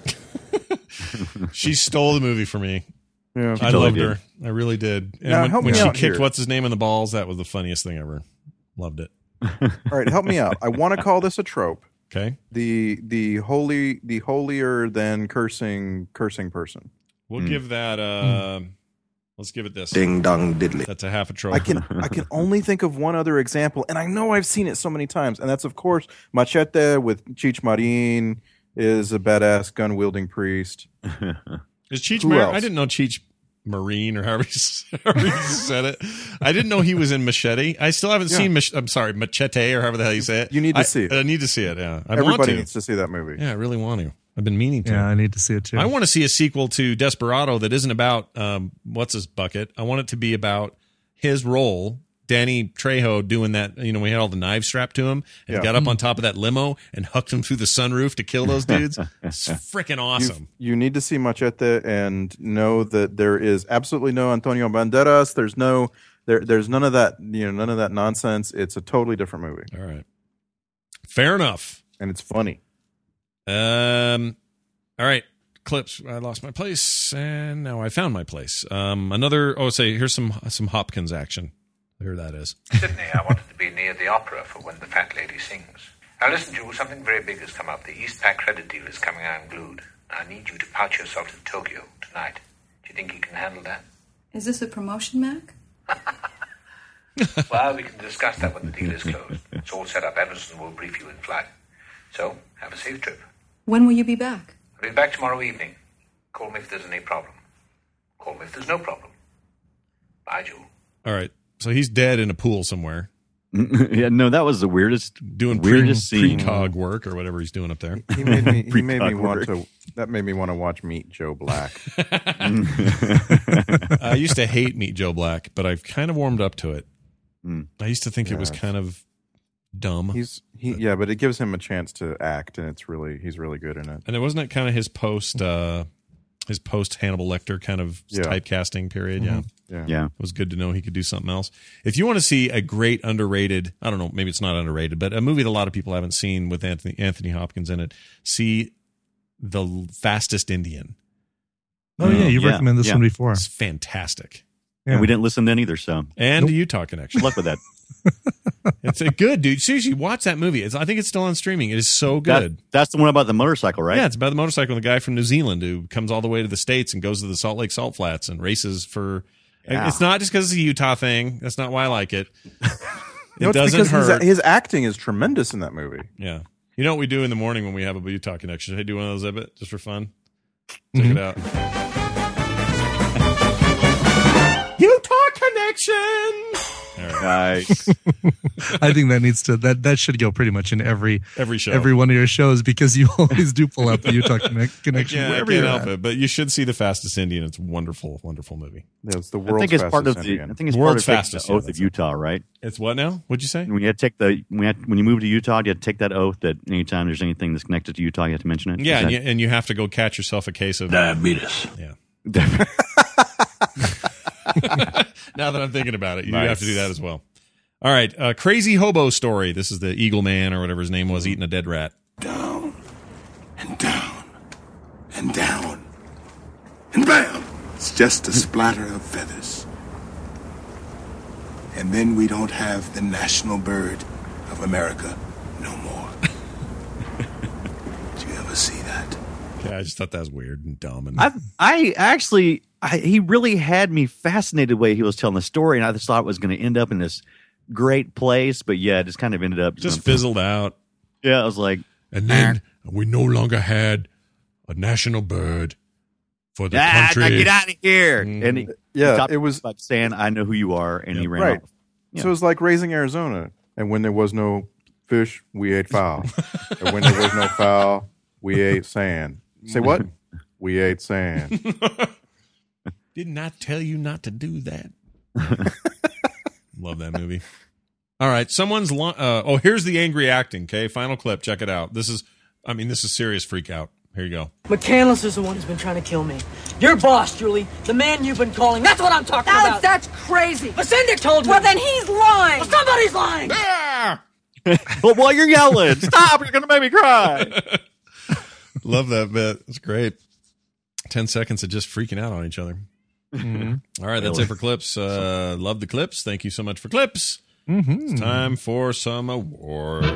on. She stole the movie for me. Yeah. I totally loved did. her. I really did. And Now, when, help when me she out kicked here. what's his name in the balls, that was the funniest thing ever. Loved it. All right, help me out. I want to call this a trope. Okay. The the holy the holier than cursing cursing person. We'll Hmm. give that, uh, let's give it this. Ding dong diddly. That's a half a trope. I can I can only think of one other example, and I know I've seen it so many times, and that's of course Machete with Cheech Marin is a badass gun wielding priest. Is Cheech Who Mar- else? I didn't know Cheech Marine or however you, however you said it. I didn't know he was in Machete. I still haven't Yeah. seen. Mach- I'm sorry, Machete or however the hell you say it. You need to I, see it. I need to see it. Yeah, I want Everybody to. needs to see that movie. Yeah, I really want to. I've been meaning to. Yeah, I need to see it too. I want to see a sequel to Desperado that isn't about um, what's his bucket. I want it to be about his role, Danny Trejo, doing that. You know, we had all the knives strapped to him, and Yeah. he got up on top of that limo and hucked him through the sunroof to kill those dudes. It's freaking You, awesome. you need to see Machete and know that there is absolutely no Antonio Banderas. There's no there. There's none of that. You know, none of that nonsense. It's a totally different movie, All right, fair enough. and it's funny. Um, all right, clips. I lost my place, and now I found my place. Um, another. Oh, say here's some some Hopkins action. Here that is. Sydney, I wanted to be near the opera for when the fat lady sings. Now listen, Jules, something very big has come up. The Eastpak credit deal is coming unglued. I need you to pouch yourself to Tokyo tonight. Do you think you can handle that? Is this a promotion, Mac? Well, we can discuss that when the deal is closed. It's all set up. Everson will brief you in flight. So, have a safe trip. When will you be back? I'll be back tomorrow evening. Call me if there's any problem. Call me if there's no problem. Bye, Jules. All right. So he's dead in a pool somewhere. Yeah, no, that was the weirdest, doing weirdest pre, scene. precog work or whatever he's doing up there. He made me. He made me Precog want work. to. That made me want to watch Meet Joe Black. I used to hate Meet Joe Black, but I've kind of warmed up to it. Mm. I used to think it was Yes. kind of dumb. He's he. Yeah, but it gives him a chance to act, and it's really he's really good in it. And it wasn't it kind of his post, uh, his post Hannibal Lecter kind of Yeah. typecasting period. Mhm. Yeah. Yeah. Yeah. It was good to know he could do something else. If you want to see a great underrated, I don't know, maybe it's not underrated, but a movie that a lot of people haven't seen with Anthony Anthony Hopkins in it, see The Fastest Indian. Oh yeah, you've Yeah, recommended this yeah. one before. It's fantastic. Yeah. And we didn't listen then either, so And the Utah Connection. good luck with that. It's a good, dude. Seriously, watch that movie. It's, I think it's still on streaming. It is so That- good. that's the one about the motorcycle, right? Yeah, it's about the motorcycle and the guy from New Zealand who comes all the way to the States and goes to the Salt Lake Salt Flats and races for. Yeah. It's not just because it's a Utah thing. That's not why I like it. It No, it's doesn't because hurt. His, his acting is tremendous in that movie. Yeah. You know what we do in the morning when we have a Utah Connection? Should I do one of those, Ebbet, just for fun? Check it out. Utah Connection! All right. Nice. I think that needs to that that should go pretty much in every Every show. every one of your shows because you always do pull out the Utah Connect, connection Yeah, I wherever can't you're help at. it. But you should see The Fastest Indian. It's a wonderful, wonderful movie. Yeah, it's the I world's think it's part of fastest the. Indian. I think it's World's part of fastest, the yeah, oath that's of Utah, right? It's what now? What'd you say? When you had to take the when you, had, when you move to Utah, you had to take that oath that anytime there's anything that's connected to Utah, you have to mention it. Yeah, Is and that- you, and you have to go catch yourself a case of Diabetes. Yeah. Now that I'm thinking about it, you Nice. have to do that as well. All right, uh, Crazy Hobo Story. This is the Eagle Man or whatever his name was eating a dead rat. Down and down and down and bam! It's just a splatter of feathers. And then we don't have the national bird of America no more. Did you ever see that? Yeah, I just thought that was weird and dumb. And I I actually I, he really had me fascinated the way he was telling the story, and I just thought it was going to end up in this great place, but yeah, it just kind of ended up just fizzled out. Yeah, I was like, and then we no longer had a national bird for the ah, country. get out of here! Mm. And he, Yeah, he talked it was- about saying, "I know who you are," and he ran Right. off. So it was like raising Arizona. And when there was no fish, we ate fowl. And when there was no fowl, we ate sand. Say what? We ate sand. Didn't I tell you not to do that? Love that movie. All right, someone's lo- uh, oh, here's the angry acting. Okay, final clip. Check it out. This is, I mean, this is serious freak out. Here you go. McCandless is the one who's been trying to kill me. Your boss, Julie. The man you've been calling. That's what I'm talking Alex, about. that's crazy. Lucinda told me. Well, then he's lying. Well, somebody's lying. But while you're yelling, stop! You're going to make me cry. Love that bit. It's great. Ten seconds of just freaking out on each other. Mhm. All right, that's Really. it for clips. Uh, love the clips. Thank you so much for clips. Mhm. It's time for some awards.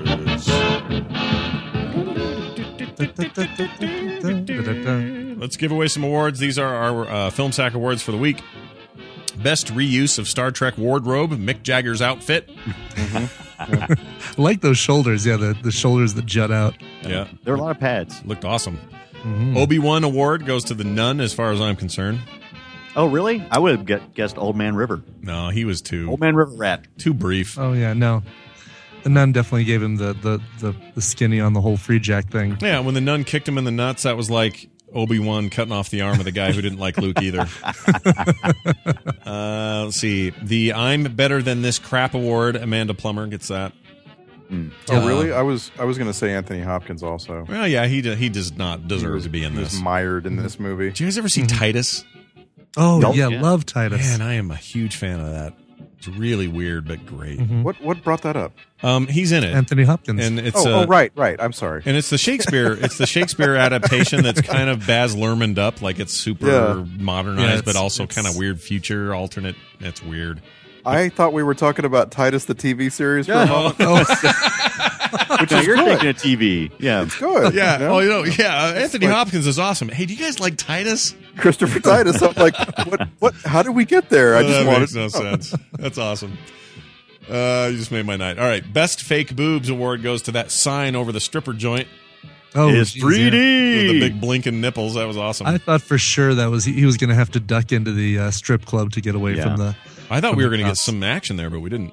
Let's give away some awards. These are our uh, Film Sack awards for the week. Best reuse of Star Trek wardrobe, Mick Jagger's outfit. I like those shoulders. Yeah, the, the shoulders that jut out. Yeah. There were a lot of pads. Looked awesome. Mhm. Obi-Wan award goes to the Nun as far as I'm concerned. Oh, really? I would have get, guessed Old Man River. No, he was too Old Man River Rat. too brief. Oh yeah, no. The nun definitely gave him the the the, the skinny on the whole free jack thing. Yeah, when the Nun kicked him in the nuts, that was like Obi-Wan cutting off the arm of the guy who didn't like Luke either. uh, let's see. The I'm Better Than This Crap award, Amanda Plummer gets that. Mm. Oh, really? I was I was going to say Anthony Hopkins also. Well, yeah, he he does not deserve He was- to be in he this. was mired in this movie. Did you guys ever see Titus? Oh Nope. yeah, Yeah. love Titus. Man, I am a huge fan of that. It's really weird, but great. Mhm. What what brought that up? Um, he's in it, Anthony Hopkins. and it's oh, uh, oh, right, right. I'm sorry. and it's the Shakespeare. It's the Shakespeare adaptation that's kind of Baz Luhrmanned up, like it's super Yeah. modernized, Yeah, but it's- also it's- kind of weird future alternate. It's weird. I thought we were talking about Titus the T V series for a moment. Which is you're good. taking a T V. Yeah. It's good. Yeah. you know? Oh, you know, yeah. uh, Anthony like- Hopkins is awesome. Hey, do you guys like Titus? Christopher Titus. I'm like, what? What? How did we get there? I Oh, just that wanted makes to no know. sense. That's awesome. Uh, you just made my night. All right, best fake boobs award goes to that sign over the stripper joint oh, It's geez, three yeah. with the D. big blinking nipples. That was awesome. I thought for sure that was he, he was going to have to duck into the uh, strip club to get away Yeah. from the. I thought from we were the going to get cops. some action there, but we didn't.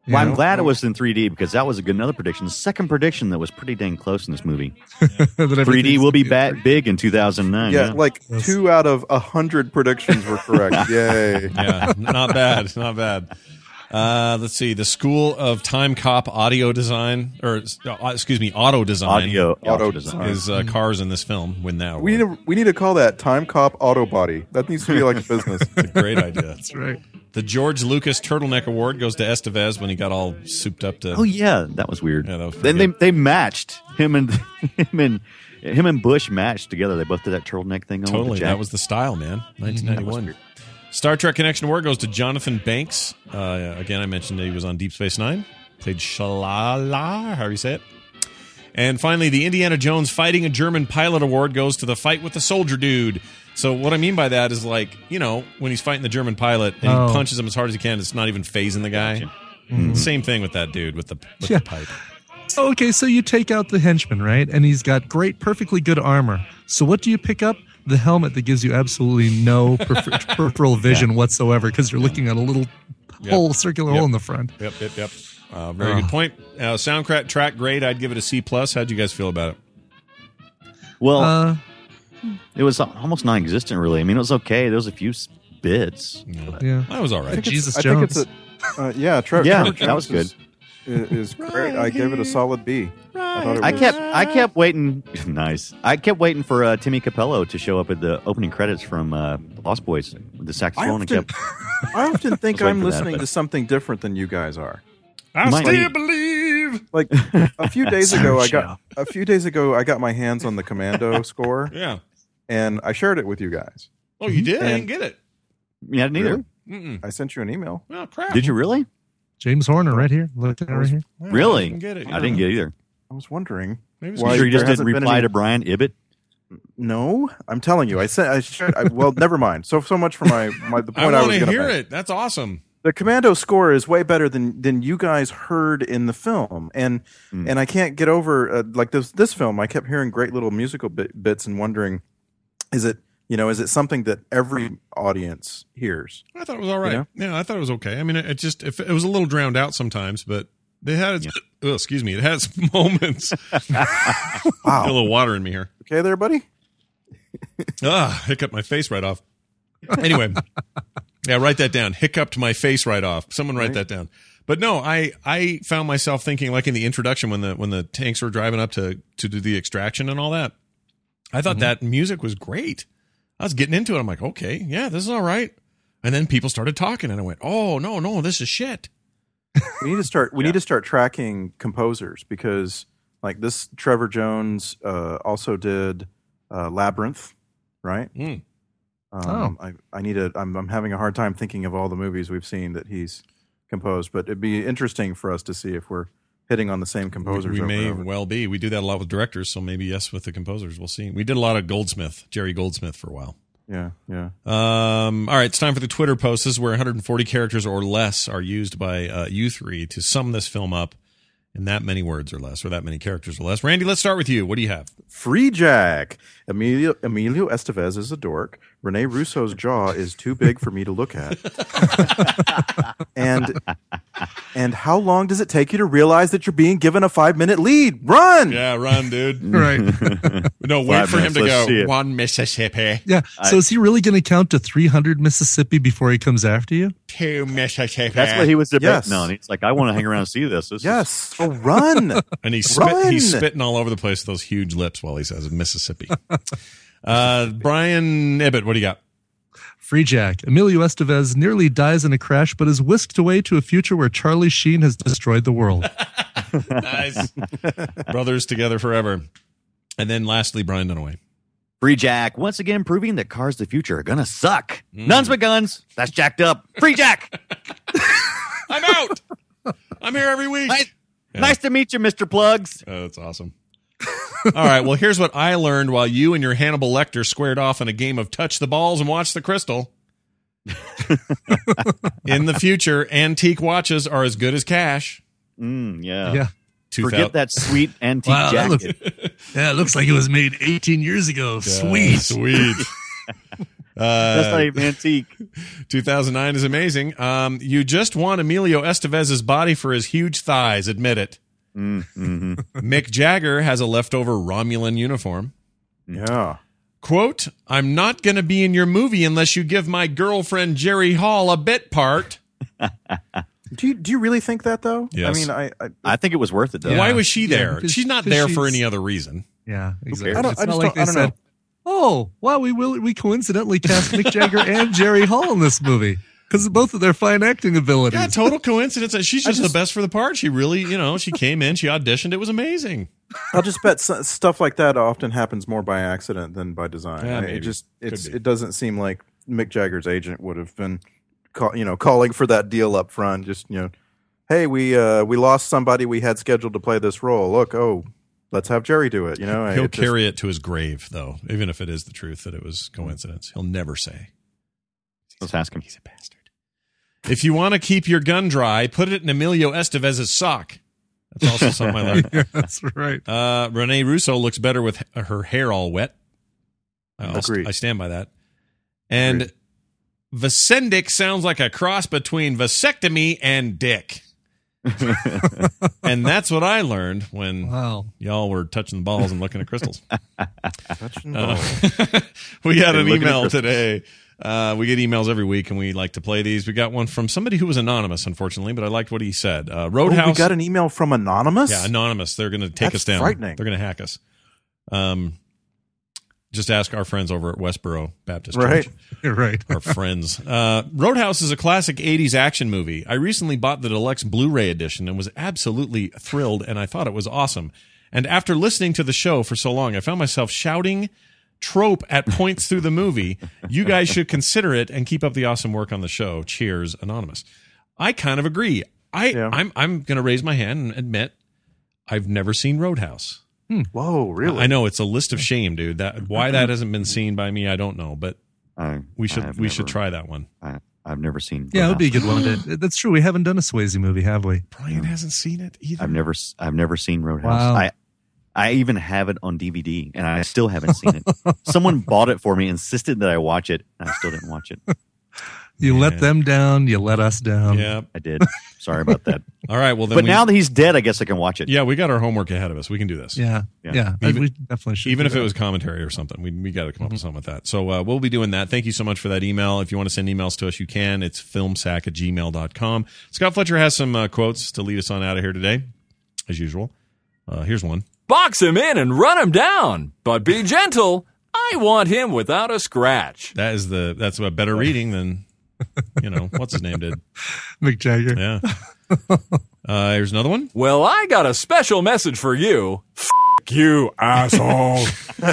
Well, I'm know? glad it was in three D because that was a good another prediction. The second prediction that was pretty dang close in this movie. three D will be ba- big in two thousand nine. Yeah, Yeah, like two out of a hundred predictions were correct. Yay! Yeah, not bad, not bad. Uh, let's see. The School of Time Cop Audio Design, or uh, excuse me, Auto Design. Audio, Auto design. is uh, cars in this film. Win that. We need award. to we need to call that Time Cop Auto Body. That needs to be like a business. It's a great idea. That's right. The George Lucas Turtleneck Award goes to Estevez when he got all souped up to. Oh yeah, that was weird. Yeah, that was then pretty they good. they matched him and him and him and Bush matched together. They both did that turtleneck thing. On with the Totally, that jacket. was the style, man. nineteen That was ninety-one. weird. Star Trek Connection Award goes to Jonathan Banks. Uh, again, I mentioned that he was on Deep Space Nine. Played Shalala, however you say it. And finally, the Indiana Jones Fighting a German Pilot Award goes to the Fight with the Soldier Dude. So what I mean by that is, like, you know, when he's fighting the German pilot and Oh. he punches him as hard as he can, it's not even phasing the guy. Mhm. Same thing with that dude with the, with Yeah. the pipe. So, okay, so you take out the henchman, right? And he's got great, perfectly good armor. So what do you pick up? The helmet that gives you absolutely no perf- peripheral vision whatsoever because you're looking at a little Yep. hole, circular Yep. hole in the front. Yep, yep, yep. Uh, very Oh. good point. Uh, soundtrack track grade, I'd give it a C plus. How'd you guys feel about it? Well, Uh, it was almost non-existent, really. I mean, it was okay. There was a few s- bits. yeah. That was all I right. think it's- Jesus I think it's Jones. a uh, yeah. Tre- Yeah, Trevor that was Jones Is, is great. I gave it a solid B. I, thought it I was- kept I kept waiting. Nice. I kept waiting for uh, Timmy Capello to show up at the opening credits from uh, Lost Boys with the I saxophone. and often, kept I often think I was waiting I'm for that, listening but- to something different than you guys are. I Might still be. believe. Like a few days ago, I Sergio. got a few days ago I got my hands on the Commando score, Yeah. and I shared it with you guys. Oh, you did? I And- didn't get it. yeah, neither. Mm-mm. I sent you an email. Oh, crap. Did you really? James Horner right here. Look at it right here. Yeah, Really? I didn't get it. I didn't get either. I was wondering Maybe it's why Sure, you there just didn't hasn't been reply any- to Brian Ibbett. No, I'm telling you, I said I shared. I, well, never mind. So so much for my my the I point I, want was to going to hear make. it. That's awesome. The Commando score is way better than than you guys heard in the film, and Mm. and I can't get over uh, like this this film. I kept hearing great little musical bit, bits and wondering, is it you know is it something that every audience hears? I thought it was all right. You know? Yeah, I thought it was okay. I mean, it, it just if it was a little drowned out sometimes, but it had its, oh, excuse me, it has moments. Got a Wow. little water in me here. Okay, there, buddy. Ah, hiccup my face right off. Anyway, yeah, write that down. Hiccuped my face right off. Someone write that down. But no, I I found myself thinking, like in the introduction when the when the tanks were driving up to to do the extraction and all that. I thought that music was great. I was getting into it. I'm like, okay, yeah, this is all right. And then people started talking, and I went, oh no, no, this is shit. We need to start. We need to start tracking composers because, like this, Trevor Jones uh, also did uh, Labyrinth, right? Mm. Um, I, I need to. I'm, I'm having a hard time thinking of all the movies we've seen that he's composed, but it'd be interesting for us to see if we're hitting on the same composers. We, we over may and over. well be. We do that a lot with directors, so maybe yes with the composers. We'll see. We did a lot of Goldsmith, Jerry Goldsmith, for a while. Yeah, yeah. Um, all right, it's time for the Twitter post. This is where one hundred forty characters or less are used by uh, you three to sum this film up in that many words or less, or that many characters or less. Randy, let's start with you. What do you have? Free Jack. Emilio, Emilio Estevez is a dork. Rene Russo's jaw is too big for me to look at. and and how long does it take you to realize that you're being given a five minute lead? Run! Yeah, run, dude. Right. No, wait Five for him minutes, to let's see go. it. One Mississippi, Yeah. So is he really going to count to three hundred Mississippi before he comes after you? two Mississippi. That's what he was debating Yes. on. He's like, I want to hang around and see this. this is- Yes. So run. And he's spit, Run! he's spitting all over the place with those huge lips while he says Mississippi. uh, Brian Ibbett, what do you got? Free Jack. Emilio Estevez nearly dies in a crash, but is whisked away to a future where Charlie Sheen has destroyed the world. Nice. Brothers together forever. And then lastly, Brian Dunaway. Free Jack, once again proving that cars of the future are going to suck. Nuns with guns. That's jacked up. Free Jack. I'm out. I'm here every week. Nice, Yeah. nice to meet you, Mister Plugs. Oh, that's awesome. All right. Well, here's what I learned while you and your Hannibal Lecter squared off in a game of touch the balls and watch the crystal. In the future, antique watches are as good as cash. Mm, yeah. Yeah. Forget that sweet antique Wow, that jacket. looks, yeah, it looks like it was made eighteen years ago. Sweet. Sweet. Uh, That's not even antique. two thousand nine is amazing. Um, you just want Emilio Estevez's body for his huge thighs. Admit it. Mm-hmm. Mick Jagger has a leftover Romulan uniform. Yeah. Quote, I'm not going to be in your movie unless you give my girlfriend Jerry Hall a bit part. Do you do you really think that though? Yes. I mean, I I, I think it was worth it though. Why was she there? Yeah, she's not 'cause there for she's- any other reason. Yeah, exactly. I don't- It's I not just like don't- they I don't said, know. "Oh, wow, we will we coincidentally cast Mick Jagger and Jerry Hall in this movie because of both of their fine acting abilities." Yeah, total coincidence. She's just, just- the best for the part. She really, you know, she came in, she auditioned. It was amazing. I'll just bet s- stuff like that often happens more by accident than by design. Yeah, I- maybe. It just it's Could be. it doesn't seem like Mick Jagger's agent would have been, call, you know, calling for that deal up front. Just you know, hey, we uh, we lost somebody we had scheduled to play this role. Look, oh, let's have Jerry do it. You know, He'll it just- carry it to his grave, though, even if it is the truth that it was coincidence. He'll never say. Let's ask him. He's a bastard. If you want to keep your gun dry, put it in Emilio Estevez's sock. That's also something I like. Yeah, that's right. Uh, Rene Russo looks better with her hair all wet. I'll st- Agreed. I stand by that. And Vasendic sounds like a cross between vasectomy and dick. And that's what I learned when Wow. y'all were touching the balls and looking at crystals. Touching Uh, balls. we had And an looking at email crystals. today. Uh, we get emails every week, and we like to play these. We got one from somebody who was anonymous, unfortunately, but I liked what he said. Uh, Oh, Roadhouse. we got an email from Anonymous. Yeah, anonymous. They're going to take That's us down. frightening. They're going to hack us. Um, just ask our friends over at Westboro Baptist Right. Church. You're right. Our friends. Uh, Roadhouse is a classic eighties action movie. I recently bought the deluxe Blu-ray edition and was absolutely thrilled, and I thought it was awesome. And after listening to the show for so long, I found myself shouting trope at points through the movie. You guys should consider it and keep up the awesome work on the show. Cheers, Anonymous. I kind of agree. I, Yeah. I'm I'm going to raise my hand and admit I've never seen Roadhouse. Whoa, really? I know it's a list of shame, dude. That why that hasn't been seen by me, I don't know, but I, we should I have we should never- try that one. I, I've never seen. Yeah, it would be a Roadhouse. good one. to- That's true. We haven't done a Swayze movie, have we? Brian hasn't seen it either. I've never. s- I've never seen Roadhouse. Wow. I. I even have it on D V D, and I still haven't seen it. Someone bought it for me, insisted that I watch it, and I still didn't watch it. You Yeah. let them down. You let us down. Yeah. I did. Sorry about that. All right. Well, then. But we, now that he's dead, I guess I can watch it. yeah, we got our homework ahead of us. We can do this. Yeah. Yeah. Yeah. Even- we definitely should. Even do if it that. was commentary or something, we we got to come up with something with that. So uh, we'll be doing that. Thank you so much for that email. If you want to send emails to us, you can. It's filmsack at gmail dot com. Scott Fletcher has some uh, quotes to lead us on out of here today, as usual. Uh, here's one. Box him in and run him down, but be gentle. I want him without a scratch. That is the that's a better reading than you know what's his name did. Mick Jagger. Yeah. Uh, here's another one. Well, I got a special message for you. F you, asshole.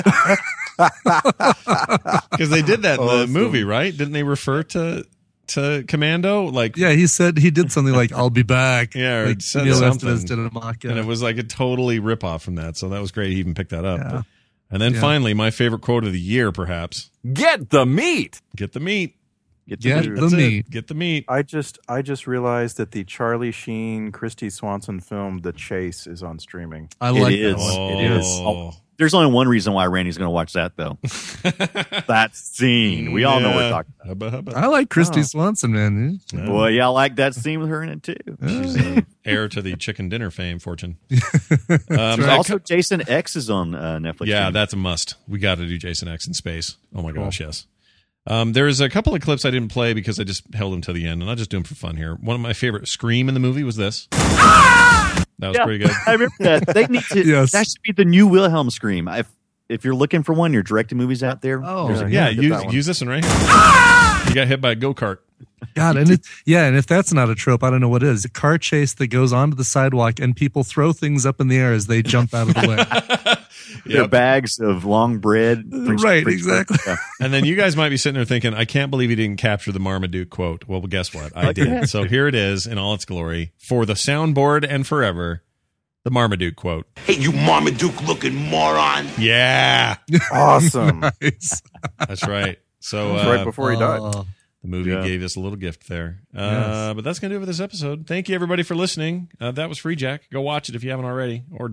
Because they did that in the Awesome. movie, right? Didn't they refer to to Commando? Like, Yeah, he said he did something like "I'll be back." Yeah, or like, said Neil something. Estevez did a mock. and it was like a totally rip off from that. So that was great. He even picked that up. Yeah. But- and then Yeah. finally, my favorite quote of the year, perhaps: Get the meat. "Get the meat." Get Get to the That's it. meat. Get the meat. I just I just realized that the Charlie Sheen, Christy Swanson film The Chase is on streaming. I It like is. that one. Oh. It is. Oh, there's only one reason why Randy's going to watch that, though. That scene. We all know what we're talking Hubba, hubba. I like Christy Oh. Swanson, man. about. Boy, yeah, I like that scene with her in it, too. She's the heir to the chicken dinner fame fortune. Um, There's I- also Jason X is on uh, Netflix. yeah, too. that's a must. We got to do Jason X in space. Oh my gosh, yes. Um, there's a couple of clips I didn't play because I just held them to the end, and I'll just do them for fun here. One of my favorite scream in the movie was this. That was Yeah, pretty good. I remember that. They need to. Yes. That should be the new Wilhelm scream. If if you're looking for one, you're directing movies out there. Oh, there's a- Yeah, get use, that one. use this one right here. You got hit by a go-kart. God, and it, yeah, and if that's not a trope, I don't know what is. A car chase that goes onto the sidewalk and people throw things up in the air as they jump out of the way. Their Yep. bags of long bread. French- Right, French bread. exactly. Yeah. And then you guys might be sitting there thinking, I can't believe he didn't capture the Marmaduke quote. Well, guess what? I Okay. did. So here it is in all its glory. For the soundboard and forever, the Marmaduke quote. Hey, you Marmaduke looking moron. Yeah, Awesome. Nice. that's right. So That was uh, right before he died. Oh, the movie Yeah. gave us a little gift there. Uh, Yes. But that's going to do it for this episode. Thank you, everybody, for listening. Uh, that was Free Jack. Go watch it if you haven't already, or don't.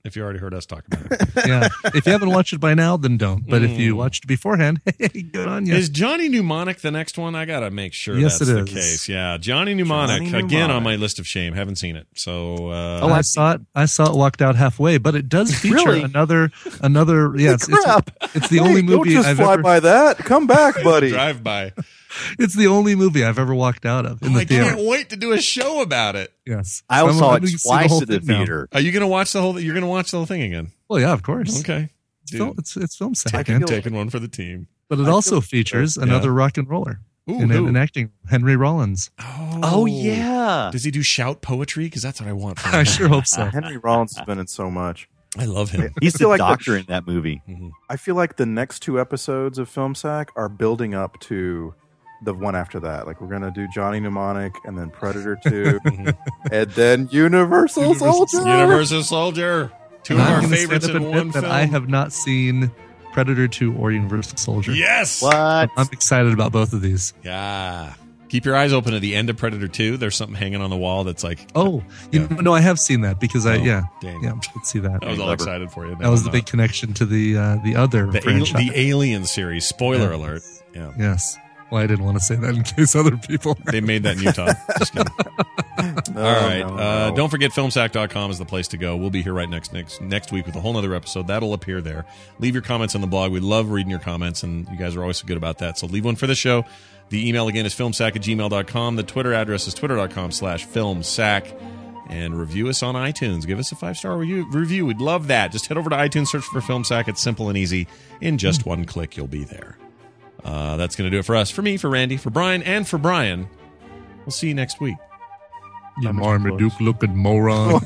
if you already heard us talk about it. Yeah. If you haven't watched it by now, then don't. But if you Mm. watched it beforehand, hey, good on you. Is Johnny Mnemonic the next one? I got to make sure Yes, that's it the is. case. Yeah, Johnny Mnemonic. Johnny Again on Mnemonic. my list of shame. Haven't seen it. So, uh, Oh, I saw it. I saw it walked out halfway, but it does feature Really? another another. Yes, it's, Crap. it's the Wait, only don't movie just I've fly ever. by that. Come back, buddy. drive by. It's the only movie I've ever walked out of in the I theater. can't wait to do a show about it. Yes, I So also I'm- saw I'm it gonna see the twice whole at the thing now. theater. Are you going to watch the whole? You're going to watch the whole thing again? Well, yeah, of course. Okay. It's, film, it's, it's film sack, Taking, man. taking one for the team. But it I also feel- features Yeah. another rock and roller Ooh, in, who? in acting, Henry Rollins. Oh, yeah. Does he do shout poetry? Because that's what I want. From I him. sure hope so. Uh, Henry Rollins has been in so much. I love him. He's I feel the like doctor the- in that movie. I feel like the next two episodes of Film Sack are building up to the one after that. Like we're gonna do Johnny Mnemonic and then Predator two, and then Universal, Soldier. Universal Soldier. Two And of I'm our gonna favorites stand in up and one admit film. that I have not seen Predator two or Universal Soldier. Yes. What? I'm excited about both of these. Yeah. Keep your eyes open at the end of Predator two. There's something hanging on the wall that's like, Oh, you know, no, I have seen that because I Oh, yeah dang. yeah let's see that. I was all Clever. excited for you. That was the No, big connection to the uh, the other the, al- franchise. the Alien series. Spoiler Yeah. alert. Yeah. Yes. Well, I didn't want to say that in case other people. They made that in Utah. Just kidding. No, All right. no, uh, no. don't forget film sack dot com is the place to go. We'll be here right next next next week with a whole nother episode. That'll appear there. Leave your comments on the blog. We love reading your comments, and you guys are always so good about that. So leave one for the show. The email again is filmsack at gmail dot com. The Twitter address is twitter dot com slash filmsack. And review us on iTunes. Give us a five-star review. review. We'd love that. Just head over to iTunes, search for Film Sack. It's simple and easy. In just one click, you'll be there. Uh, that's going to do it for us. For me, for Randy, for Brian, and for Brian. We'll see you next week. You Marmaduke looking moron.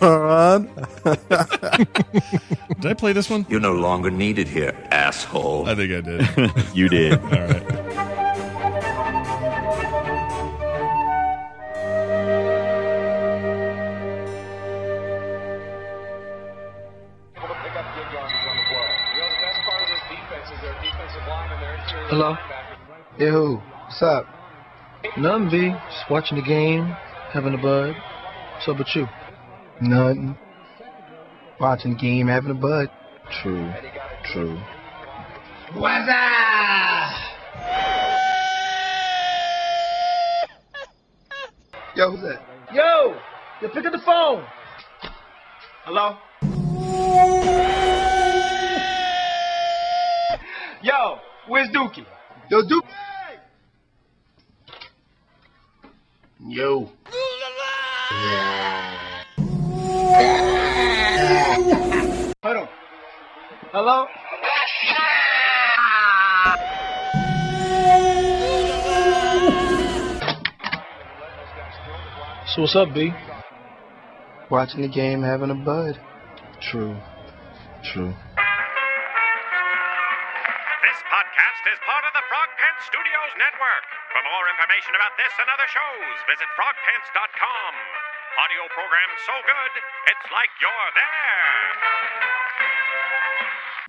Did I play this one? You're no longer needed here, asshole. I think I did. You did. All right. Hello? Yeah, who? What's up? Nothing, V. Just watching the game, having a bud. What's up with you? Nothing. Watching the game, having a bud. True. True. What's up? Yo, who's that? Yo! Yo, pick up the phone! Hello? Yo, where's Dookie? Yo, Dookie. Yo. Hold on. Hello? So what's up, B? Watching the game, having a bud. True. True. This podcast is part of the Frog Pants Studios Network. For more information about this and other shows, visit frog pants dot com. Audio program so good, it's like you're there.